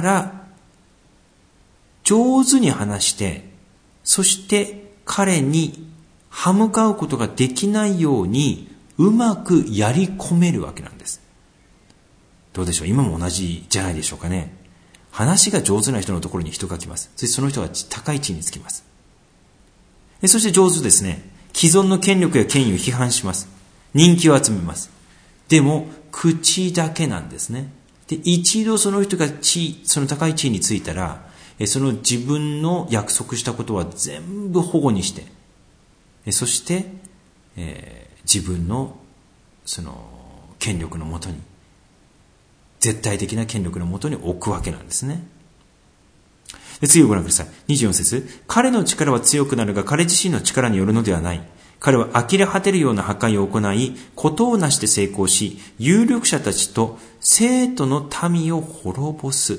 上手に話して、そして彼に歯向かうことができないように、うまくやり込めるわけなんです。どうでしょう？今も同じじゃないでしょうかね。話が上手な人のところに人が来ます。そしてその人が高い地位につきます。そして上手ですね。既存の権力や権威を批判します。人気を集めます。でも、口だけなんですね。で、一度その人がその高い地位についたら、その自分の約束したことは全部保護にして、そして、自分のその権力のもとに、絶対的な権力のもとに置くわけなんですね。で、次をご覧ください。24節。彼の力は強くなるが、彼自身の力によるのではない。彼は呆れ果てるような破壊を行い、事をなして成功し、有力者たちと生徒の民を滅ぼす。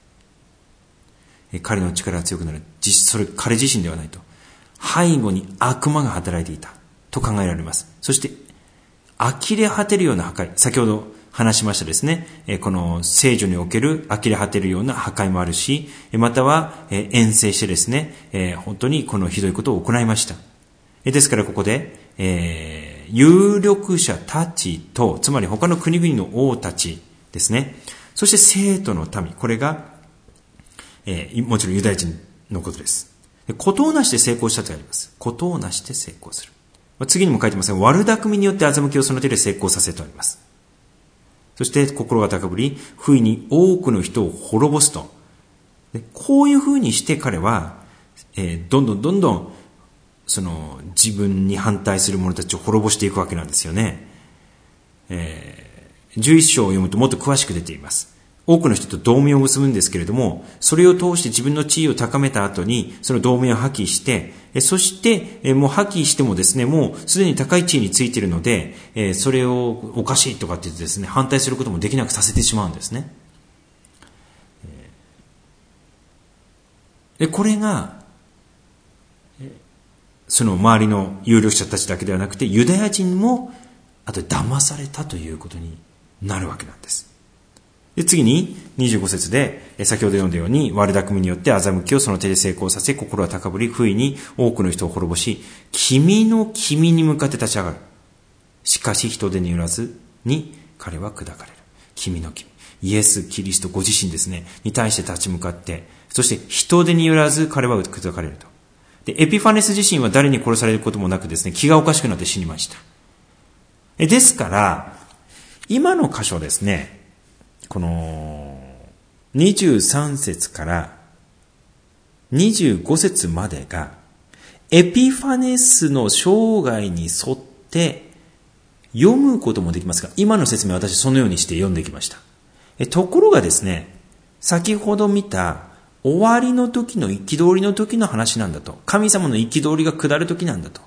彼の力は強くなる。それ彼自身ではないと。背後に悪魔が働いていたと考えられます。そして、呆れ果てるような破壊。先ほど話しましたですね。この聖女における呆れ果てるような破壊もあるし、または遠征してですね、本当にこのひどいことを行いました。ですからここで、有力者たちと、つまり他の国々の王たちですね。そして生徒の民。これが、もちろんユダヤ人のことです。事をなして成功したとあります。事をなして成功する。次にも書いてますが、悪巧みによって欺きをその手で成功させとあります。そして心が高ぶり、不意に多くの人を滅ぼすと。こういうふうにして彼は、どんどんその自分に反対する者たちを滅ぼしていくわけなんですよね。11章を読むともっと詳しく出ています。多くの人と同盟を結ぶんですけれども、それを通して自分の地位を高めた後に、その同盟を破棄して、そして、もう破棄してもですね、もうすでに高い地位についているので、それをおかしいとかって言ってですね、反対することもできなくさせてしまうんですね。で、これが、その周りの有力者たちだけではなくて、ユダヤ人も、あと騙されたということになるわけなんです。で、次に25節で、先ほど読んだように、悪巧みによって欺きをその手で成功させ、心は高ぶり、不意に多くの人を滅ぼし、君に向かって立ち上がる。しかし人手によらずに彼は砕かれる。君。イエス・キリストご自身ですね、に対して立ち向かって、そして人手によらず彼は砕かれると。で、エピファネス自身は誰に殺されることもなくですね、気がおかしくなって死にました。ですから、今の箇所ですね、この23節から25節までがエピファネスの生涯に沿って読むこともできますが、今の説明は私そのようにして読んできました。ところがですね、先ほど見た終わりの時の憤りの時の話なんだと。神様の憤りが下る時なんだと。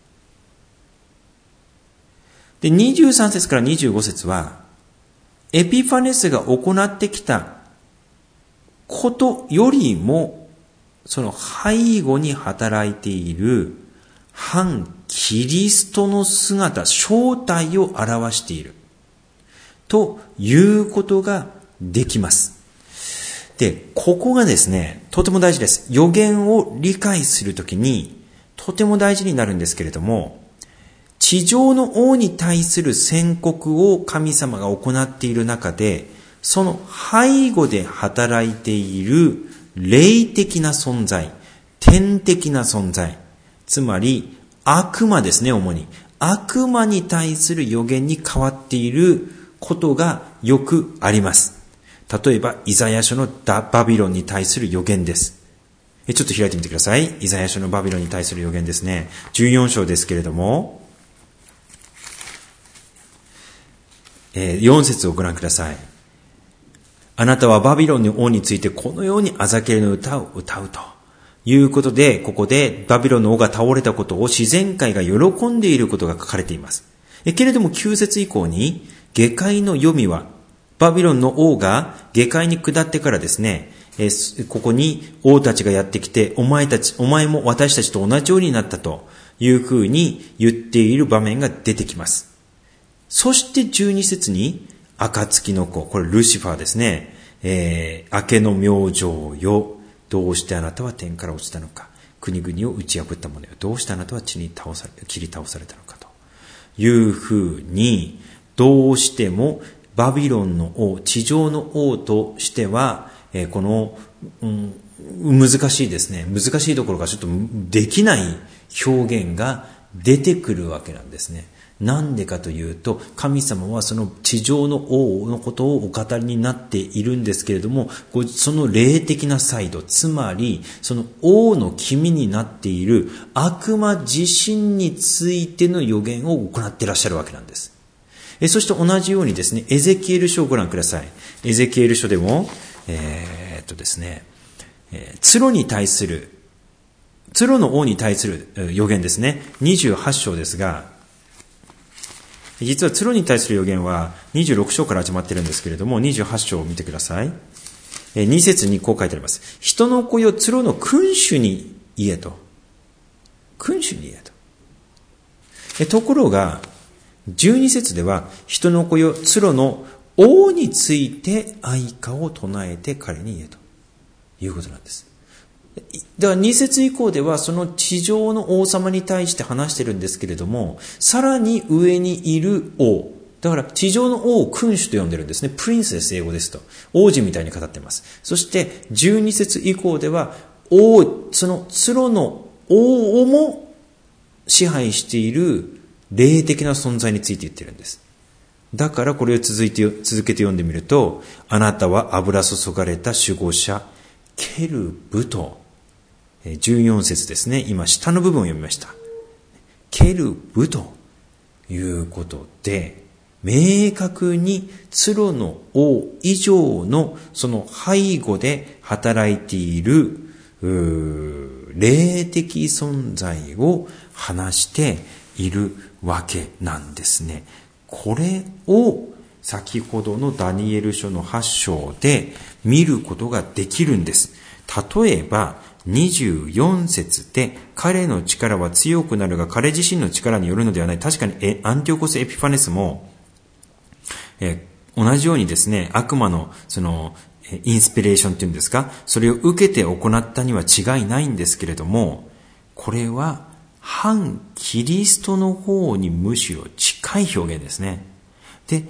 で、23節から25節はエピファネスが行ってきたことよりも、その背後に働いている反キリストの姿、正体を表しているということができます。で、ここがですね、とても大事です。予言を理解するときにとても大事になるんですけれども、地上の王に対する宣告を神様が行っている中で、その背後で働いている霊的な存在、天的な存在、つまり悪魔ですね、主に。悪魔に対する予言に変わっていることがよくあります。例えば、イザヤ書のバビロンに対する予言です。ちょっと開いてみてください。イザヤ書のバビロンに対する予言ですね。14章ですけれども、 4節をご覧ください。あなたはバビロンの王についてこのようにあざけりの歌を歌うということで、ここでバビロンの王が倒れたことを自然界が喜んでいることが書かれています。けれども9節以降に、下界の黄泉は、バビロンの王が下界に下ってからですね、ここに王たちがやってきて、お前も私たちと同じようになったというふうに言っている場面が出てきます。そして12節に、暁の子、これルシファーですね。明けの明星よ、どうしてあなたは天から落ちたのか。国々を打ち破ったものよ、どうしてあなたは切り倒されたのかというふうに、どうしてもバビロンの王、地上の王としては、この、難しいですね。難しいところがちょっとできない表現が出てくるわけなんですね。なんでかというと、神様はその地上の王のことをお語りになっているんですけれども、その霊的なサイド、つまりその王の君になっている悪魔自身についての予言を行っていらっしゃるわけなんです。そして同じようにですね、エゼキエル書をご覧ください。エゼキエル書でも、ですね、ツロの王に対する予言ですね。28章ですが、実はツロに対する予言は26章から始まっているんですけれども、28章を見てください。2節にこう書いてあります。人の子よ、ツロの君主に言えと。君主に言えと。ところが、12節では、人の子よ、ツロの王について愛歌を唱えて彼に言えということなんです。だから2節以降ではその地上の王様に対して話してるんですけれども、さらに上にいる王、だから地上の王を君主と呼んでるんですね。プリンスです、英語ですと。王子みたいに語っています。そして12節以降ではそのツロの王をも支配している霊的な存在について言ってるんです。だからこれを続けて読んでみると、あなたは油注がれた守護者ケルブと、14節ですね。今下の部分を読みました。ケルブということで、明確にツロの王以上のその背後で働いている霊的存在を話しているわけなんですね。これを先ほどのダニエル書の8章で見ることができるんです。例えば24節で、彼の力は強くなるが彼自身の力によるのではない。確かにアンティオコス・エピファネスも、同じようにですね、悪魔のそのインスピレーションっていうんですか、それを受けて行ったには違いないんですけれども、これは反キリストの方にむしろ近い表現ですね。で、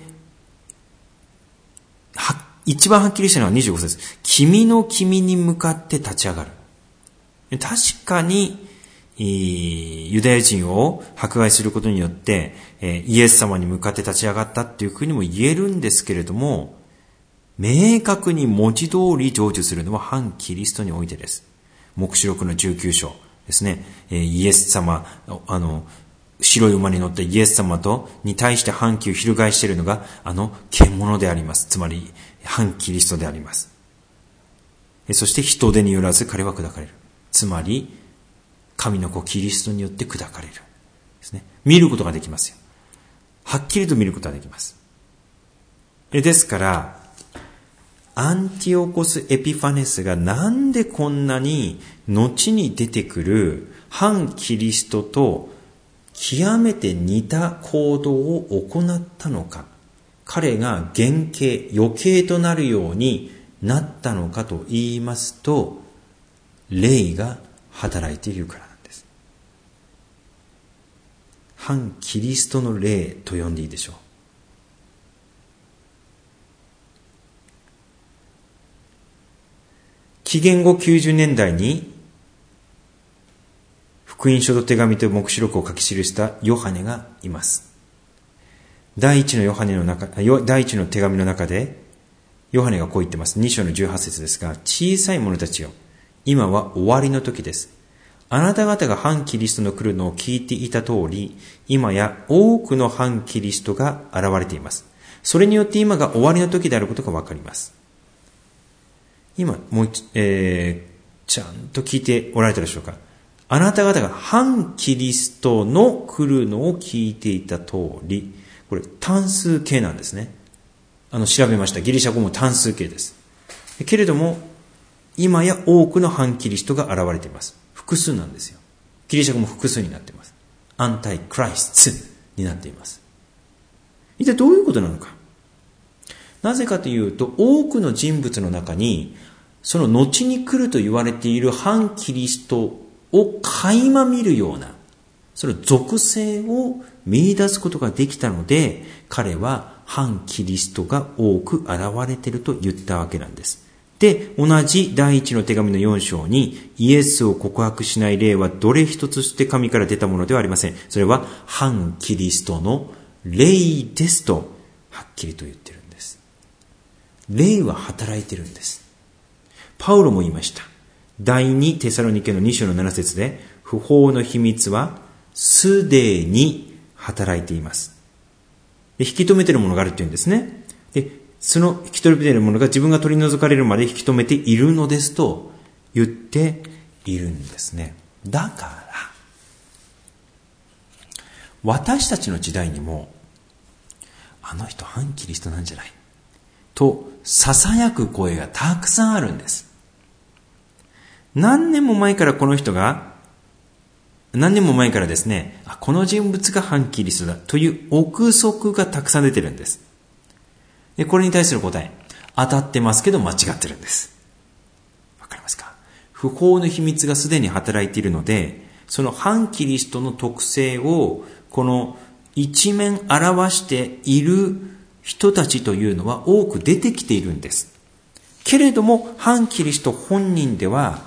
一番はっきりしたのは25節。君に向かって立ち上がる。確かに、ユダヤ人を迫害することによって、イエス様に向かって立ち上がったっていうふうにも言えるんですけれども、明確に文字通り成就するのは反キリストにおいてです。黙示録の19章ですね。イエス様、白い馬に乗ったイエス様に対して反旗を翻しているのが、獣であります。つまり、反キリストであります。そして人手によらず彼は砕かれる。つまり、神の子キリストによって砕かれる。ですね。見ることができますよ。はっきりと見ることができます。ですから、アンティオコス・エピファネスがなんでこんなに後に出てくる反キリストと極めて似た行動を行ったのか。彼が原型、余計となるようになったのかと言いますと、霊が働いているからなんです。反キリストの霊と呼んでいいでしょう。紀元後90年代に福音書と手紙と黙示録を書き記したヨハネがいます。第一の手紙の中でヨハネがこう言ってます。2章の18節ですが、小さい者たちよ、今は終わりの時です。あなた方が反キリストの来るのを聞いていた通り、今や多くの反キリストが現れています。 それによって今が終わりの時であることがわかります。今、もう一、ちゃんと聞いておられたでしょうか。あなた方が反キリストの来るのを聞いていた通り、これ単数形なんですね。調べました。ギリシャ語も単数形です。けれども、今や多くの反キリストが現れています。複数なんですよ。ギリシャ語も複数になっています。アンタイクライストになっています。一体どういうことなのか。なぜかというと、多くの人物の中に、その後に来ると言われている反キリストを垣間見るような、その属性を見出すことができたので、彼は反キリストが多く現れていると言ったわけなんです。で、同じ第一の手紙の4章に、イエスを告白しない霊はどれ一つして神から出たものではありません。それは反キリストの霊ですと、はっきりと言っているんです。霊は働いているんです。パウロも言いました。第2テサロニケの2章の7節で、不法の秘密はすでに働いています。で、引き止めているものがあるというんですね。で、その引き止めているものが自分が取り除かれるまで引き止めているのですと言っているんですね。だから、私たちの時代にも、あの人反キリストなんじゃないと囁く声がたくさんあるんです。何年も前からですね、この人物が反キリストだという憶測がたくさん出てるんです。で、これに対する答え、当たってますけど間違ってるんです。わかりますか？不法の秘密がすでに働いているので、その反キリストの特性をこの一面表している人たちというのは多く出てきているんです。けれども反キリスト本人では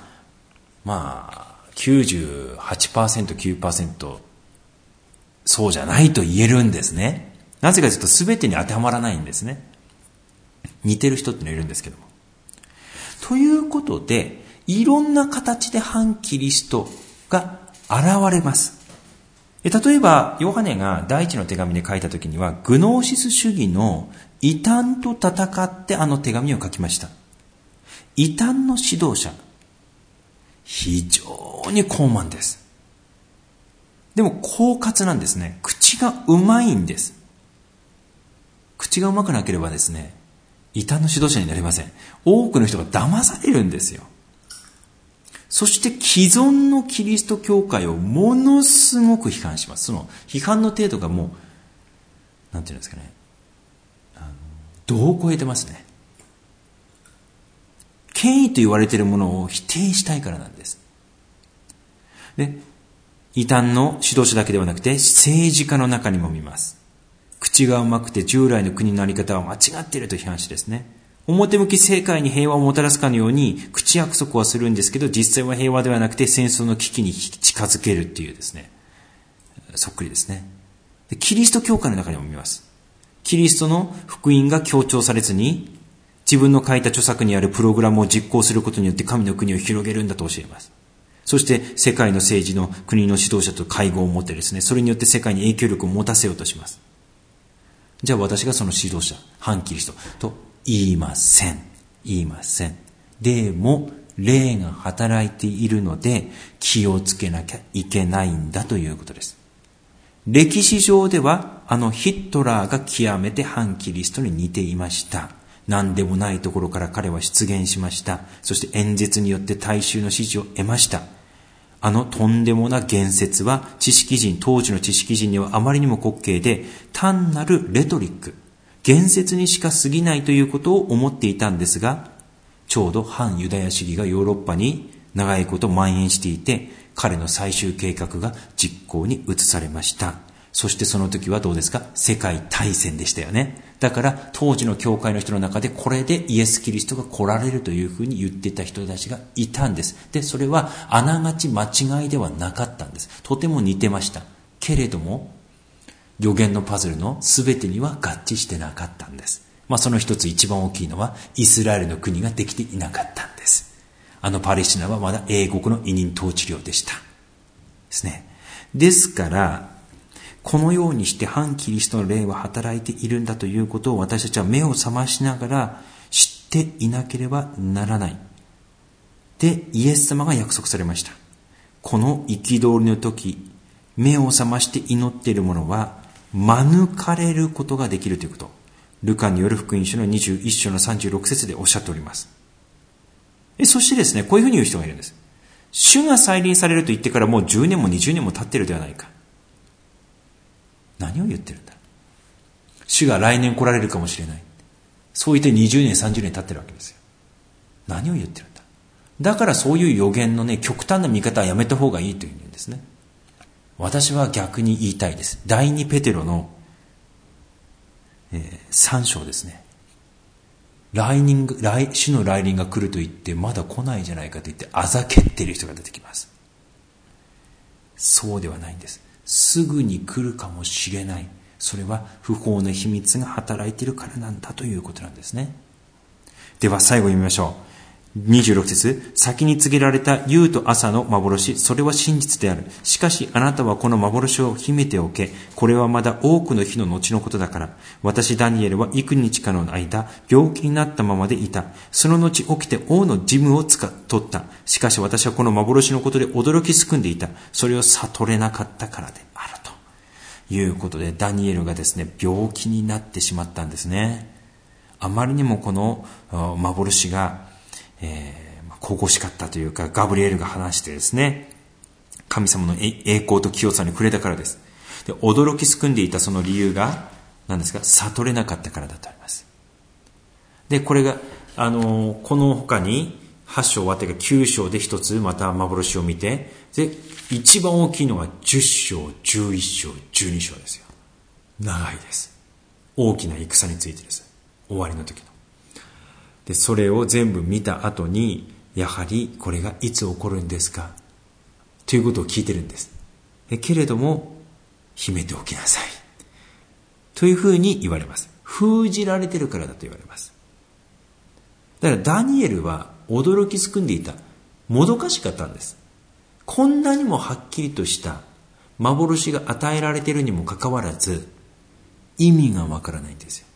98%、9% そうじゃないと言えるんですね。なぜかというと全てに当てはまらないんですね。似てる人っていうのはいるんですけども。ということで、いろんな形で反キリストが現れます。例えば、ヨハネが第一の手紙で書いたときには、グノーシス主義の異端と戦って手紙を書きました。異端の指導者、非常に高慢です。でも狡猾なんですね。口がうまいんです。口がうまくなければですね、異端の指導者になれません。多くの人が騙されるんですよ。そして既存のキリスト教会をものすごく批判します。その批判の程度がもう、なんていうんですかね、度を超えてますね。権威と言われているものを否定したいからなんです。で、異端の指導者だけではなくて政治家の中にも見ます。口がうまくて従来の国のあり方は間違っていると批判しですね。表向き世界に平和をもたらすかのように口約束はするんですけど、実際は平和ではなくて戦争の危機に近づけるっていうですね、そっくりですね。で、キリスト教会の中にも見ます。キリストの福音が強調されずに、自分の書いた著作にあるプログラムを実行することによって神の国を広げるんだと教えます。そして世界の政治の国の指導者と会合を持ってですね、それによって世界に影響力を持たせようとします。じゃあ私がその指導者、反キリストと言いません。でも、霊が働いているので気をつけなきゃいけないんだということです。歴史上ではヒットラーが極めて反キリストに似ていました。何でもないところから彼は出現しました。そして演説によって大衆の支持を得ました。とんでもな言説は当時の知識人にはあまりにも滑稽で、単なるレトリック、言説にしか過ぎないということを思っていたんですが、ちょうど反ユダヤ主義がヨーロッパに長いこと蔓延していて、彼の最終計画が実行に移されました。そしてその時はどうですか？世界大戦でしたよね。だから当時の教会の人の中でこれでイエス・キリストが来られるというふうに言っていた人たちがいたんです。で、それはあながち間違いではなかったんです。とても似てました。けれども、予言のパズルの全てには合致してなかったんです。その一つ一番大きいのはイスラエルの国ができていなかったんです。パレスチナはまだ英国の委任統治領でした。ですね。ですから、 このようにして反キリストの霊は働いているんだということを私たちは目を覚ましながら知っていなければならない。で、イエス様が約束されました。この憤りの時、目を覚まして祈っている者は免れることができるということ。ルカによる福音書の21章の36節でおっしゃっております。そしてですね、こういうふうに言う人がいるんです。主が再臨されると言ってからもう10年も20年も経ってるではないか。何を言ってるんだ。主が来年来られるかもしれない。そう言って20年30年経ってるわけですよ。何を言ってるんだ。だからそういう予言のね、極端な見方はやめた方がいいというんですね。私は逆に言いたいです。第2ペテロの、3章ですね。主の来臨が来ると言ってまだ来ないじゃないかと言ってあざけっている人が出てきます。そうではないんです。すぐに来るかもしれない。それは不法な秘密が働いているからなんだということなんですね。では最後読みましょう。26節、先に告げられた夕と朝の幻、それは真実である。しかしあなたはこの幻を秘めておけ。これはまだ多くの日の後のことだから。私ダニエルは幾日かの間、病気になったままでいた。その後起きて王の事務を取った。しかし私はこの幻のことで驚きすくんでいた。それを悟れなかったからであるということで、ダニエルがですね、病気になってしまったんですね。あまりにもこの幻が神々しかったというか、ガブリエルが話してですね、神様の栄光と清さに触れたからです。で、驚きすくんでいたその理由が何ですか、悟れなかったからだとあります。で、これがこの他に8章終わってから9章で一つまた幻を見て、で一番大きいのが10章11章12章ですよ。長いです。大きな戦についてです。終わりの時の。で、それを全部見た後に、やはりこれがいつ起こるんですかということを聞いてるんです。けれども、秘めておきなさい。というふうに言われます。封じられてるからだと言われます。だからダニエルは驚きすくんでいた。もどかしかったんです。こんなにもはっきりとした幻が与えられているにもかかわらず、意味がわからないんですよ。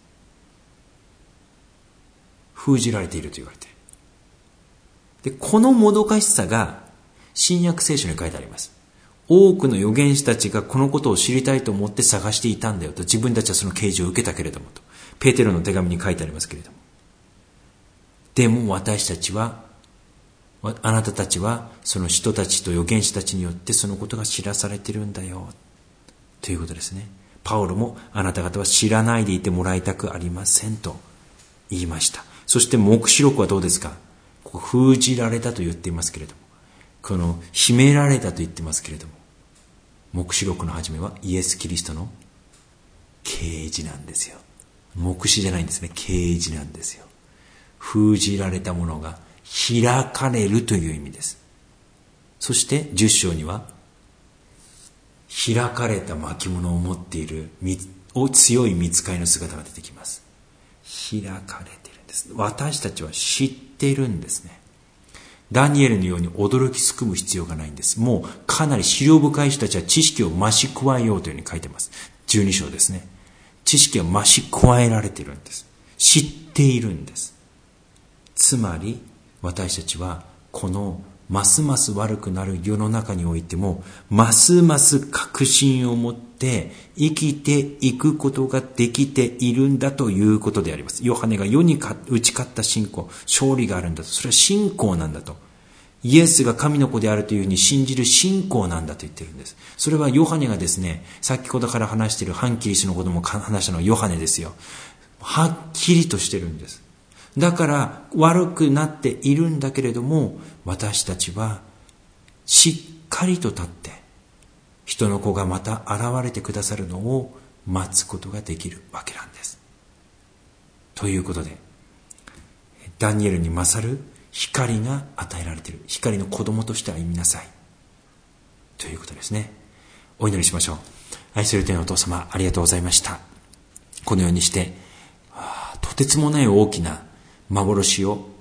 封じられていると言われている。で、このもどかしさが新約聖書に書いてあります。多くの預言者たちがこのことを知りたいと思って探していたんだよと、自分たちはその啓示を受けたけれどもと、ペテロの手紙に書いてありますけれども。でも私たちは、あなたたちはその人たちと預言者たちによってそのことが知らされているんだよということですね。パウロもあなた方は知らないでいてもらいたくありませんと言いました。そして黙示録はどうですか。ここ封じられたと言っていますけれども、この秘められたと言ってますけれども、黙示録の始めはイエス・キリストの啓示なんですよ。黙示じゃないんですね。啓示なんですよ。封じられたものが開かれるという意味です。そして10章には開かれた巻物を持っている強い御使いの姿が出てきます。開かれているんです。私たちは知っているんですね。ダニエルのように驚きすくむ必要がないんです。もうかなり資料深い人たちは知識を増し加えようというふうに書いてます。12章ですね。知識は増し加えられているんです。知っているんです。つまり私たちはこのますます悪くなる世の中においてもますます確信を持って生きていくことができているんだということであります。ヨハネが世に打ち勝った信仰、勝利があるんだと。それは信仰なんだと。イエスが神の子であるというふうに信じる信仰なんだと言ってるんです。それはヨハネがですね、先ほどから話している反キリストのことも話したのはヨハネですよ。はっきりとしてるんです。だから悪くなっているんだけれども、私たちはしっかりと立って人の子がまた現れてくださるのを待つことができるわけなんです。ということで、ダニエルに勝る光が与えられている。光の子供として歩みなさいということですね。お祈りしましょう。愛する天のお父様、ありがとうございました。このようにしてとてつもない大きな幻を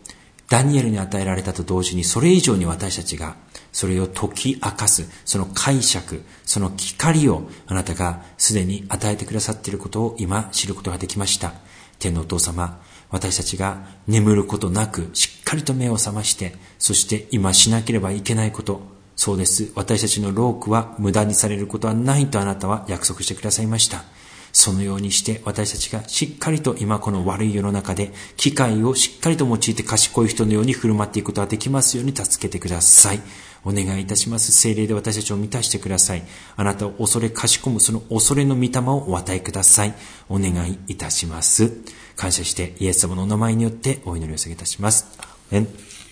ダニエルに与えられたと同時に、それ以上に私たちがそれを解き明かす、その解釈、その光をあなたがすでに与えてくださっていることを今知ることができました。天のお父様、私たちが眠ることなくしっかりと目を覚まして、そして今しなければいけないこと、そうです。私たちの労苦は無駄にされることはないとあなたは約束してくださいました。そのようにして私たちがしっかりと今この悪い世の中で機会をしっかりと用いて賢い人のように振る舞っていくことができますように助けてください。お願いいたします。聖霊で私たちを満たしてください。あなたを恐れかしこむその恐れの御霊をお与えください。お願いいたします。感謝してイエス様のお名前によってお祈りを捧げいたします。アーメン。